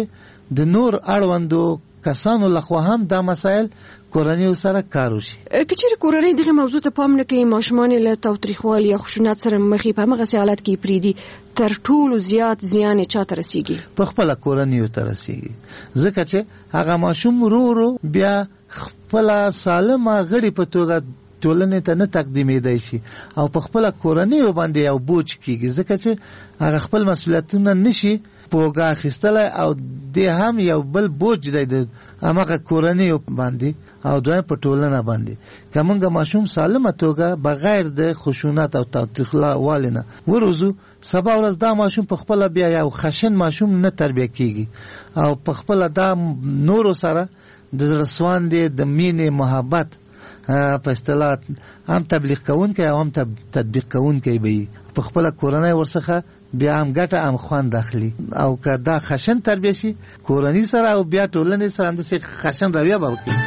Speaker 26: د نور اړوندو کسانو لخوا هم دا مسایل کورنۍ سره کار وشي.
Speaker 25: کچېرې کورنۍ دغه موضوع ته پام نه کوي، ماشومان له تاوتریخوالي یا خشونت سره مخ په هغه حالت کې پریدي، تر ټولو زیات زیان چاته رسیږي؟
Speaker 26: په خپل کورنۍ ته رسیږي، ځکه چې هغه ماشوم ورو بیا خپل سالمه غړي په توګه ټولنې ته نه تقدیمېدای شي او په خپل کورنۍ باندې یو بوج کیږي، ځکه چې هغه خپل مسؤلیتونه نشي پوګه اخیستلای او د هم یو بل بوج دی د هغه کورنۍ باندې او دوی په ټولنه باندې. کومه ماشوم سالمه توګه بغیر د خشونت او تاوتریخوالي نه وروزو، سبا ورځ دا ماشوم په خپل بیا یو خشن ماشوم نه تربیه کیږي او په خپل دا نور سره د رسوان دي د مینې محبت په اصطلاح هم تبلیغ کوونکی او هم تطبیق کوونکی به په خپل کورنۍ ورڅخه بیا هم ګټه هم خوان داخلي او که دا خشن تربیه شي کورنۍ سره او بیا ټولنې سره هم د خشن رویه به وکړي.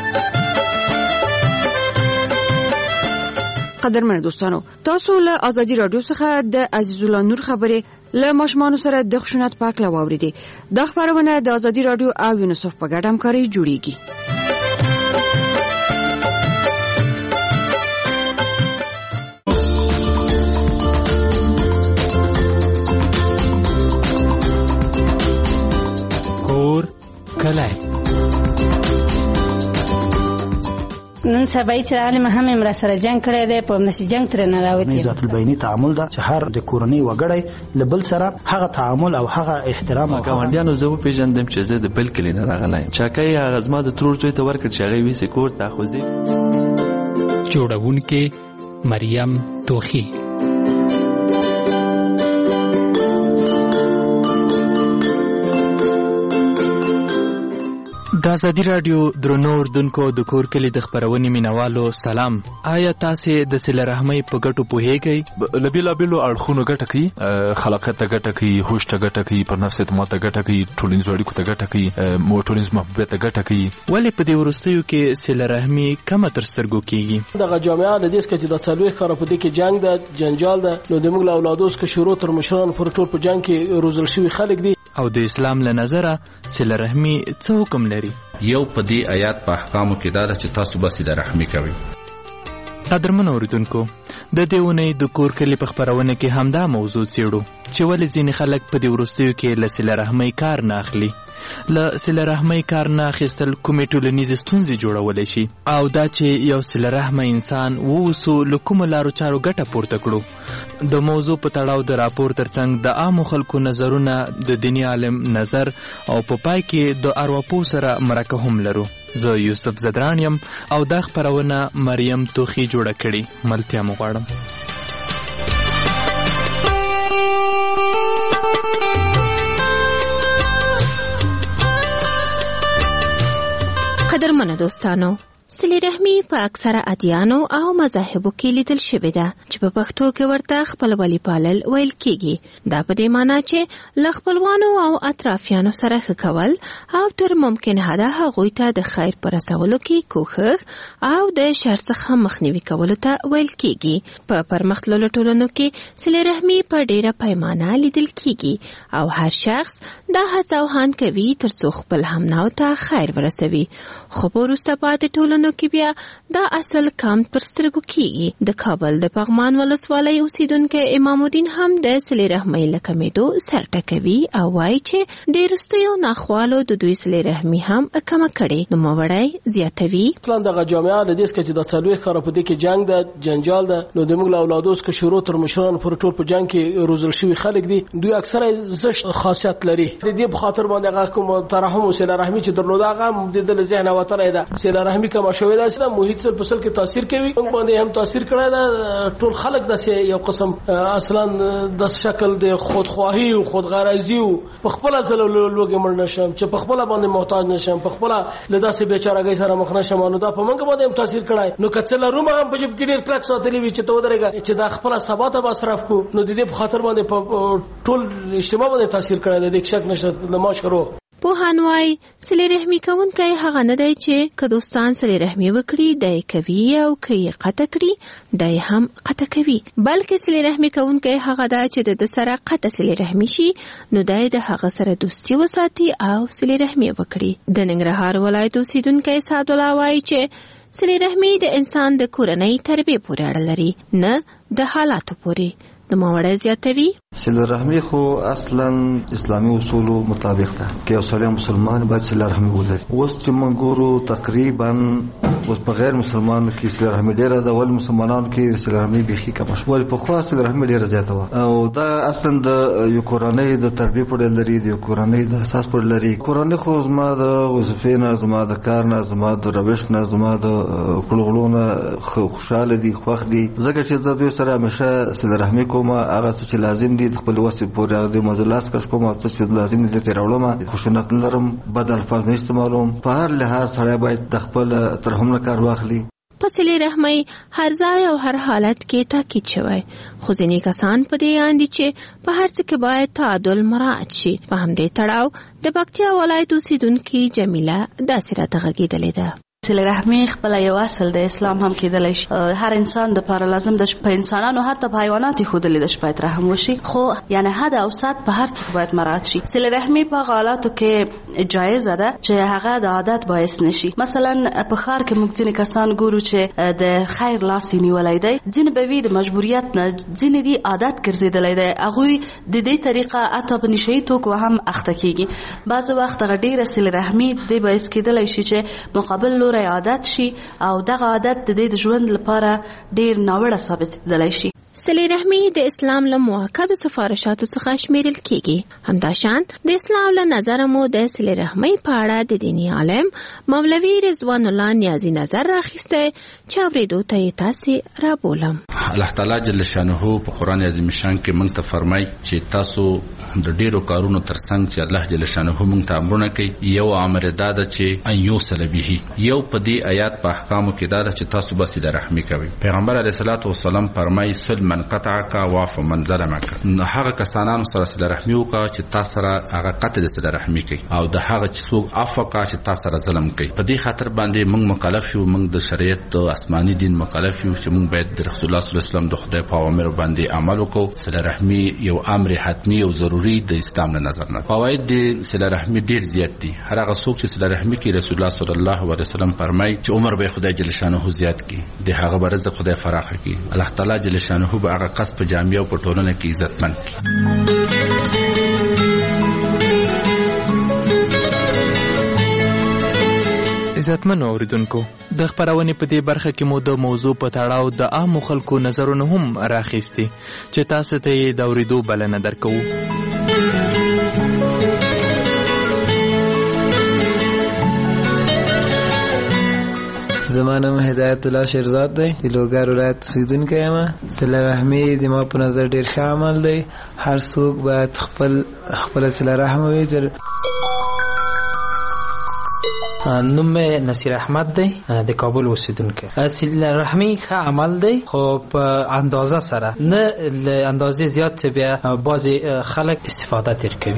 Speaker 25: قدرمن دوستانو، تاسو له ازادي رادیو څخه د عزیز الله نور خبرې له ماشومان سره د خشونت په اړه واوریدي. د خبرونه د ازادي رادیو او یونیسف په ګډه همکاري جوړیږي.
Speaker 24: کلای
Speaker 23: نن سبا چې عالم هم امر سره جنگ کړی دی، په نشي جنگ تر نه راوتی.
Speaker 7: ذات البینی تعامل دا چې هر د کورنۍ وګړی لبل سره هغه تعامل او هغه احترام او
Speaker 17: ګاونډیانو زه پیژندم چې زه د بل کلی نه راغلایم. چاکای هغه زما د ترور ځای ته ورکړ چې هغه ویسې کور ته خوځي.
Speaker 24: جوړونکې مریم توخی.
Speaker 17: د ازادي رادیو درنو اردوونکو د کور کلی د خبرونې مینوالو سلام. آیا تاسو د صله رحمۍ په ګټو پوهیږئ؟
Speaker 3: لبیلابیلو اړخونو ګټه کوي، خلاقیت ته ګټه کوي، هوش ته ګټه کوي، پر نفس اعتماد ته ګټه کوي، ټولنیز اړیکو ته ګټه کوي، ټولنیز محبوبیت ته ګټه کوي.
Speaker 17: ولې په دې وروستیو کې صله رحمي کمه تر سترګو کیږي؟
Speaker 8: دغه جامعه د دې څخه چې د څلوي خره په دې کې جنگ ده، جنجال ده، نو د موږ له اولادو څخه شروع تر مشران پر ټول په جنگ کې روزل شوی خلک دي.
Speaker 17: او د اسلام له نظره صله رحمي څه حکم لري؟
Speaker 9: یو په دې آیات په احکامو کې دا چې تاسو به صله رحمي کوئ.
Speaker 17: قدرمن اوریدونکو، د دې ونې د کور کلی په خبرونه کې همدا موضوع څېړو چې ولې ځینې خلک په دې وروستیو کې له صله رحمۍ کار نه اخلي. له صله رحمۍ کار نه اخیستل کومې ټولنیزې ستونزې جوړولی شي او دا چې یو صله رحمه انسان واوسو له کومو لارو چارو ګټه پورته کړو. د موضوع په تړاو د راپور ترڅنګ د عامو خلکو نظرونه، د دیني عالم نظر او په پای کې د ارواپوه سره مرکه هم لرو. زه یوسف زدران یم او دا خبرونه مریم توخی جوړه کړې. ملتیا مو غواړم.
Speaker 21: قدرمنو دوستانو، صله رحمي په اکثره ادیانو او مذاهبو کې لیدل شوې ده چې په پښتو کې ورته خپلوالي پالل ویل کېږي. دا په دې معنی چې له خپلوانو او اطرافیانو سره ښه کول او تر ممکن حده هغوی ته د خیر په رسولو کې کوښښ او د شر څخه مخنیوي کولو ته ویل کېږي. په پرمختللو ټولنو کې صله رحمي په ډیره پیمانه لیدل کېږي او هر شخص دا هڅه او هان کوي ترڅو خپل همناو ته خیر ورسوي. خو وروسته پاتې ټولنو کې بیا دا اصل کم پر سترګو کېږي. د کابل د پغمان ولسوالۍ اوسیدونکی امام الدین هم د صله رحمۍ له کمېدو سر ټکوي او وایي چې د وروستیو ناخوالو د دوی صله رحمي هم کمه کړې. نوموړی زیاتوي،
Speaker 8: اصلا دغه جامعه د دې څخه چې د څلوي خره په دې کې جنگ ده، جنجال ده، نو د موږ له اولادو څخه شروع تر مشران پر ټول په جنگ کې روزل شوی خلک دي. دوی اکثره زشت خاصیت لري. د دې په خاطر باندې هغه کوم ترحم او صله رحمي چې درلوده هغه د ذهن وتره ده. صله رحمي کوم شوی دا چې محیط سره فصل کې تاثیر کوي، موږ باندې هم تاثیر کړی دا. ټول خلک د یو قسم اصلا د شکل د خودخواهی او خودغرضی او په خپل ځل لوګي مړ نشم چې په خپل باندې محتاج نشم، په خپل له داسې بیچارهګۍ سره مخ نشم. نو دا په موږ باندې هم تاثیر کړی. نو کڅل روم هم په جب کې ډیر کلک ساتلی وي چې ته ودرېږي چې دا خپل ثبات به مصرف کو. نو د دې په خاطر باندې په ټول اجتماع باندې تاثیر کړی. د دې شک نشته. د ما شروع
Speaker 21: پوهان وایي صله رحمي کوونکی هغه نه دی چې که دوستان صله رحمي وکړي دی کوي او که یې قطع کړي دی هم قطع کوي، بلکې صله رحمي کوونکی هغه ده چې د سره قطع صله رحمي شي نو دی د هغه سره دوستي وساتي او صله رحمي وکړي. د ننګرهار ولایت اوسیدونکی سعد الله وایي چې صله رحمي د انسان د کورنۍ تربیې پورې اړه لري نه د حالاتو پورې. نوموړی زیاتوي
Speaker 10: صله رحمي خو اصلا اسلامي اصولو مطابق ده که یو سړی مسلمان باید صله رحمي ولري. اوس چې موږ ګورو تقریبا اوس په غیر مسلمانانو کې صله رحمي ډېره ده، ولې مسلمانانو کې صله رحمي بیخي کمه شوه. ولې پخوا صله رحمي ډېره زیاته وه او دا اصلا د یو کورنۍ د تربیې پورې لري، د یو کورنۍ د اساس پورې لري. کورنۍ خو زما د وظیفې نه، زما د کار نه، زما د روش نه، زما د کړغړو نه خوشحاله دي، خوښ دي، ځکه چې زه دوی سره همیشه صله رحمي کوم. هغه څه چې لازم دي د خپل وس پورې د مزلاس کښ کوم، څه چې لازم دي ته راوړم، خشونت لرم، بد الفاظ نه استعمالوم. په هر لحاظ سره باید د خپل ترحم نه کار واخلي.
Speaker 21: په صله رحمي هر ځای او هر حالت کې تاکید شوی، خو ځینې کسان په دې اند دي چې په هر څه کې باید تعادل مراعات شي. په همدې تړاو د پکتیا ولایت اوسیدونکي جمیله داسې راته غږېدلې ده.
Speaker 11: صله رحمي خپل یو اصل د اسلام هم کېدلی شي. هر انسان د لپاره لازم ده په انسانانو حتی په حیوانات خودلې د شپایت رحم وشي، خو یعنی حد او سات په هر څه باید مراعات شي. صله رحمي په حالاتو کې جایزه ده چې هغه د عادت باعث نشي. مثلا په ښار کې موږ ځینې کسان ګورو چې د خیر لاس نیولای دی، ځینې به وي د مجبوریت نه، ځینې دي عادت ګرځېدلی دی، هغوی د دې طریقه حتی په نشهیي توکو هم اخته کېږي. بعضې وخت هغه ډېره صله رحمي دې باعث کېدلی شي چې مقابل لوری عادت شي او دغه عادت د دې د ژوند لپاره ډېر ناوړه ثابتېدلی شي.
Speaker 21: صله رحمي د اسلام له مؤکدو سفارشاتو څخه شمیرل کیږي. همداشان د اسلام له نظره مو د صله رحمي په اړه د دینی عالم مولوي رضوان الله نیازی نظر راخیسته چې اورېدو ته یې تاسې رابولم.
Speaker 9: الله تعالی جل شانه په قرآن عظیم شان کې موږ ته فرمایي چې تاسو د ډیرو کارونو ترڅنګ چې الله جل شانه موږ ته امرونه کوي، یو امر دا ده چې ان یوصل به، یو په دې آیات په احکامو کې دا ده چې تاسو به صله رحمي کوئ. پیغمبر علیه الصلاۃ والسلام فرمایي من قطعک واعف من ظلمک، هغه کسانانو سره صله رحمي وکړه چې تاسو سره هغه قطع د صله رحمي کوي، او د هغه چې څوک عفو کوي چې تاسو سره ظلم کوي. په دې خاطر باندې موږ مکلف یو، موږ د شریعت د آسماني دین مکلف یو چې موږ باید د رسول الله صلی الله علیه وسلم د خدای په اوامر باندې عمل وکړو. صله رحمي یو امر حتمی او ضروری د اسلام له نظر نه. فواید د صله رحمي ډیر زیات دي. هر هغه څوک چې صله رحمي کوي، رسول الله صلی الله علیه وسلم فرمایي چې عمر به خدای جل شانه زیات کړي، د هغه برزق خدای فراخ کړي. الله تعالی جل شانه به هغه قصد په جامعه او په ټولنه کې عزتمن کړي.
Speaker 17: عزتمن اوریدونکو، د خبرونې په دې برخه کې مو د موضوع په تړاو د عامو خلکو نظرونه هم راخیستي چې تاسو ته یې د اوریدو بلنه درکوو.
Speaker 12: زما نوم هدایت الله شیرزاد دی، د لوګر ولایت اوسیدونکی یم. صله رحمي د ما په نظر ډېر ښه عمل دی. هر څوک باید خپله صله رحم وي.
Speaker 13: نوم نصیر احمد دی، د کابل اوسیدونکی. صله رحمي ښه عمل دی، خو په اندازه سره نه، له اندازې زیات چې بیا بعضې خلک استفاده تیر کوي.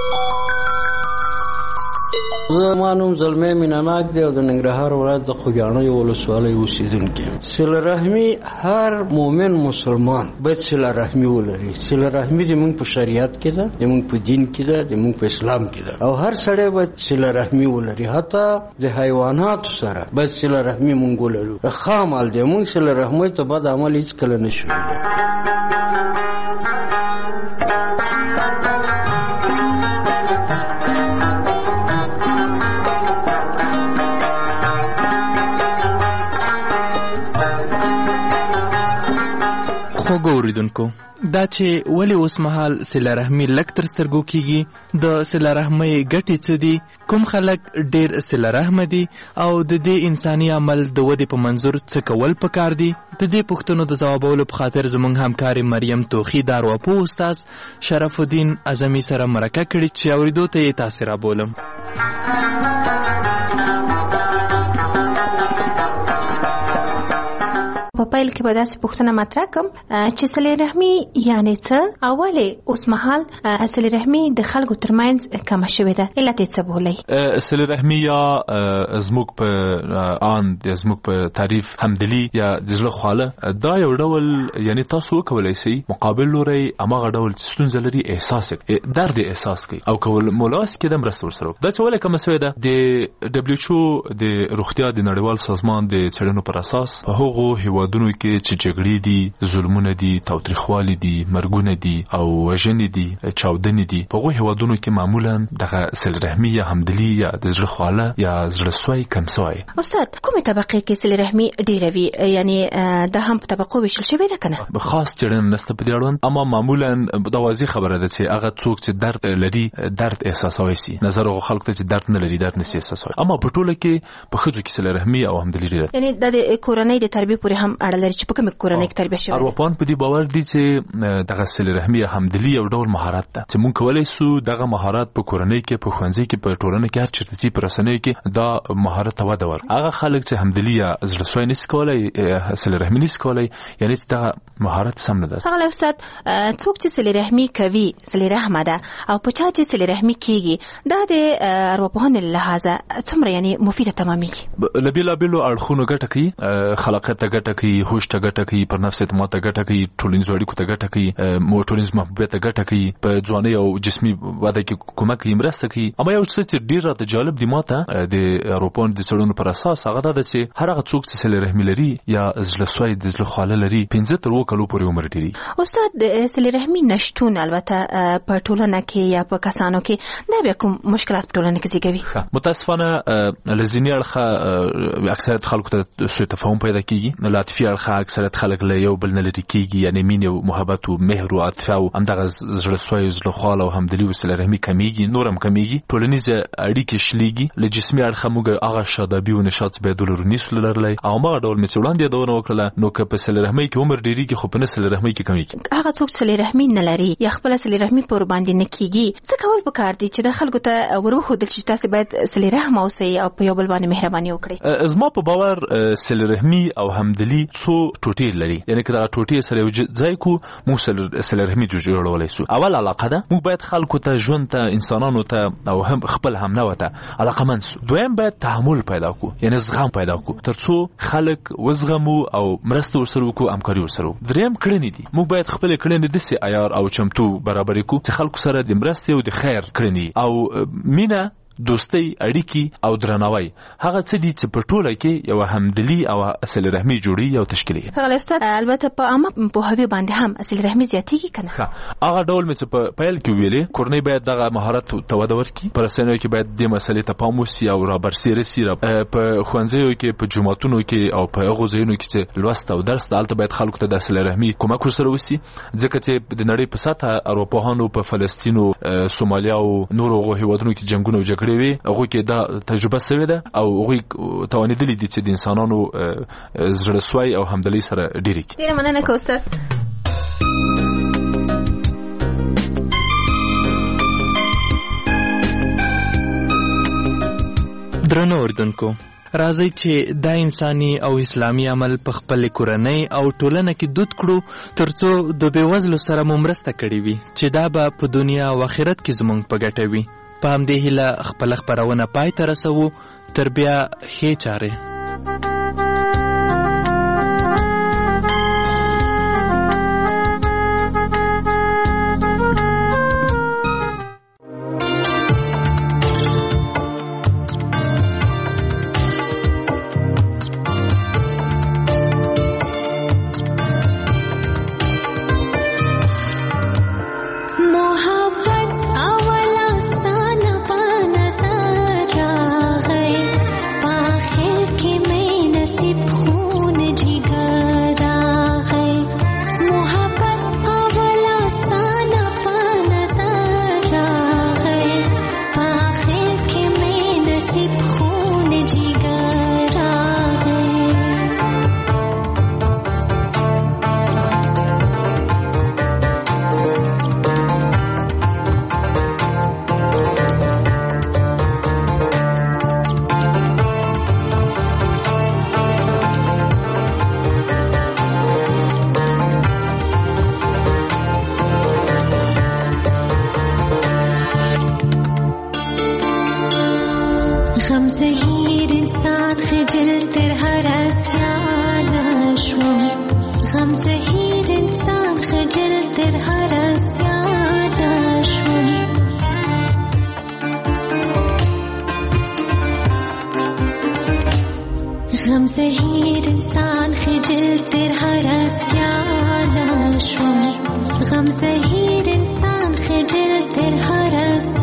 Speaker 14: زما نوم زلمی میناناک دی او د ننګرهار ولایت د خوږیاڼیو ولسوالۍ اوسیدونکی. صله رحمي هر مؤمن مسلمان باید صله رحمي ولري. صله رحمي زموږ په شریعت کې ده، زموږ په دین کې ده، زموږ په اسلام کې ده، او هر سړی باید صله رحمي ولري. حتی د حیواناتو سره باید صله رحمي مونږ ولرو. ښه عمل دی. مونږ صله رحمي ته بد عمل هیڅکله نه شو.
Speaker 17: خوږو اوریدونکو، دا چې ولې اوس مهال صله رحمي لږ تر سترګو کیږي، د صله رحمۍ ګټې څه دي، کوم خلک ډېر صله رحمه دي، او د دې انساني عمل د ودې په منظور څه کول پکار دي، د دې پوښتنو د ځوابولو په خاطر زموږ همکارې مریم توخي د ارواپوه استاد شرف الدین اعظمي سره مرکه کړې چې اورېدو ته یې تاسې رابولم.
Speaker 1: په پیل کې به داسې پوښتنه مطرح کوم چې صله رحمي یعنی څه، اولې اوس مهال صله رحمي د خلکو ترمنځ کمه شوې ده، علت یې څه بولئ؟
Speaker 3: صله رحمي یا زموږ په زموږ په تعریف همدلی یا د زړه خواله، دا یو ډول یعنی تاسو وکولای شئ مقابل لوري امغه ډول ستونزه لري احساس درد احساس کوي او کول مولاس کې د مرسته ورسره دا څه ولې کوم څه ده د دبليو ایچ او د روغتیا د نړیوال سازمان د څېړنو پر اساس په هغو هیوادونو کې چې جګړې دي، ظلمونه دي، تاوتریخوالي دي، مرګونه دي او وژنې دي، چاودنې دي، په هغو هیوادونو کې معمولا دغه صله رحمي یا همدلی یا د زړه خواله یا زړه سوی کم سوی.
Speaker 1: استاد کومه طبقه کې صله رحمي ډیره وي، یعنی د هم په طبقو ویشل شوی ده کنه؟
Speaker 3: خاص څېړنه نشته په دې اړوند، اما معمولا دا واضح خبره ده چې هغه څوک چې درد لري درد احساسوي سي، نظر هغه خلکو ته چې درد نه لري درد نه احساسوي، اما په ټوله کې په خځو کې صله رحمي او همدلی لري.
Speaker 1: یعنی د کورنۍ د تربیه پورې هم اړه لري چې په کومه کورنۍ کې تربیه شوی.
Speaker 3: اروپان په دې باور دي چې دغه صله رحمي یا همدلی یو ډول مهارت ده چې مونږ کولای شو دغه مهارت په کورنۍ کې، په ښوونځي کې، په ټولنه کې هر چیرته چې پر رسنۍ کې دا مهارت ته وده ورکړي. هغه خلک چې همدلی یا زړه سوی نس کولای، صله رحمي نس کولای، یعنی دا مهارت سم نه ده.
Speaker 1: څنګه استاد څوک چې صله رحمي کوي، صله رحمه ده او په چا چې صله رحمي کیږي، دا د ارواپوهنې لحاظه څومره یعنی مفیده تمامېږي؟
Speaker 3: لبیلابیلو اړخونو ګټه کوي، خلاقیت ته ګټه کوي، هوش ته ګټه کوي، پر نفس اعتماد ته ګټه کوي، ټولنیزو اړیکو ته ګټه کوي، ټولنیز محبوبیت ته ګټه کوي، په ځوانۍ او جسمي وده کې کومک کوي، مرسته کوي. اما یو څه چې ډیر راته جالب دی ماته د اروپان د څېړنو پر اساس هغه ده چې هر هغه څوک چې صله رحمي لري یا زړه سوی د زړه خواله لري 15 تر 20 کلو پورې عمر لري.
Speaker 1: استاد د صله رحمي نشټون البته په ټولنه کې یا په کسانو کې دا بیا کوم مشکلات په ټولنه کې زیږوي؟
Speaker 3: متاسفانه لزینی اړخه اکثریت خلکو ته سوء تفاهم پیدا کیږي، لطفي اړخه اکثریت خلک له یو بل نه لري کیږي، یعنی مینه او محبت او مهر او عاطفه او همدغه زړه سوی زړه خواله او همدلی او صله رحمي کمیږي، نورم کمیږي، ټولنیز اړیکې شليږي، له جسمي اړخه موږ هغه شادابي او نشاط به دولر نیسل لرلای او ما ډول مې وړاندې دونه وکړه نو که په صله رحمي کې عمر ډیری کې خو په صله رحمي کې کمیږي.
Speaker 1: هغه څوک صله رحمي نه لري یا خپل صله رحمي پر باندې نه کیږي، څه کول پکار دي چې د خلکو ته وروخدل چې تاسو باید صله رحم اوسئ او په یو بل باندې مهرباني وکړئ؟
Speaker 3: زما په باور صله رحمي او همدلی څو ټوټې لري، یعنی کله ټوټې سره یو ځای کو مو صله رحمي جوړولای شو. اول علاقه ده، موږ باید خلکو ته ژوند ته انسانانو ته او هم خپل هم نه وته علاقه منځ. دویم باید تحمل پیدا کو، یعنی زغم پیدا کو ترڅو خلک وزغمو او مرسته ورسره وکړو، همکاري ورسره. دریم کړنې دي، موږ باید خپل کړنې د سي عیار او چمتو برابرې کو چې خلکو سره د مرستې او د خیر کړنې او مینه، دوستي، اړیکی او درناوی هغه څه دي چې په ټوله کې یو همدلی او صله رحمي جوړي او تشکیلي.
Speaker 1: هغه استاد البته په عامه په هوی باندې هم صله رحمي زیاتېږي کنه؟
Speaker 3: هغه ډول مې چې په پیل کې ویلې کورنۍ باید دغه مهارت ته وده ورکړي، پر رسنیو کې باید د مسلې ته پام وشي او را برسېره سي، په ښوونځیو کې، په جوماتونو کې او په هغو ځایونو کې چې لوست او درس دلته باید خلکو ته د صله رحمي کومک ورسره وشي، ځکه چې د نړۍ په سطحه اروپاهانو په فلسطین او سومالیا او نورو هیوادونو کې جنگونه او جګړې وي، هغه کې دا تجربه شوې ده او هغه توانیدلې دي چې د انسانانو زړه سوی او همدلی سره ډیری کی.
Speaker 1: ډیره مننه کوستر.
Speaker 17: درنو اوردونکو، راځي چې دا انساني او اسلامي عمل په خپل کورنۍ او ټولنه کې دود کړو ترڅو د بیوزلو سره مرسته کړي وي چې دا به په دنیا او آخرت کې زموږ په ګټه وي. په همدې هیله خپل خبرونه پای ته رسوو، تر بیا ښې چارې.
Speaker 4: زهیر انسان خجل تر هر اسیان شوم غم زهیر انسان خجل تر هر اسیان شوم غم زهیر انسان خجل تر هر اسیان شوم غم زهیر انسان خجل تر هر اسیان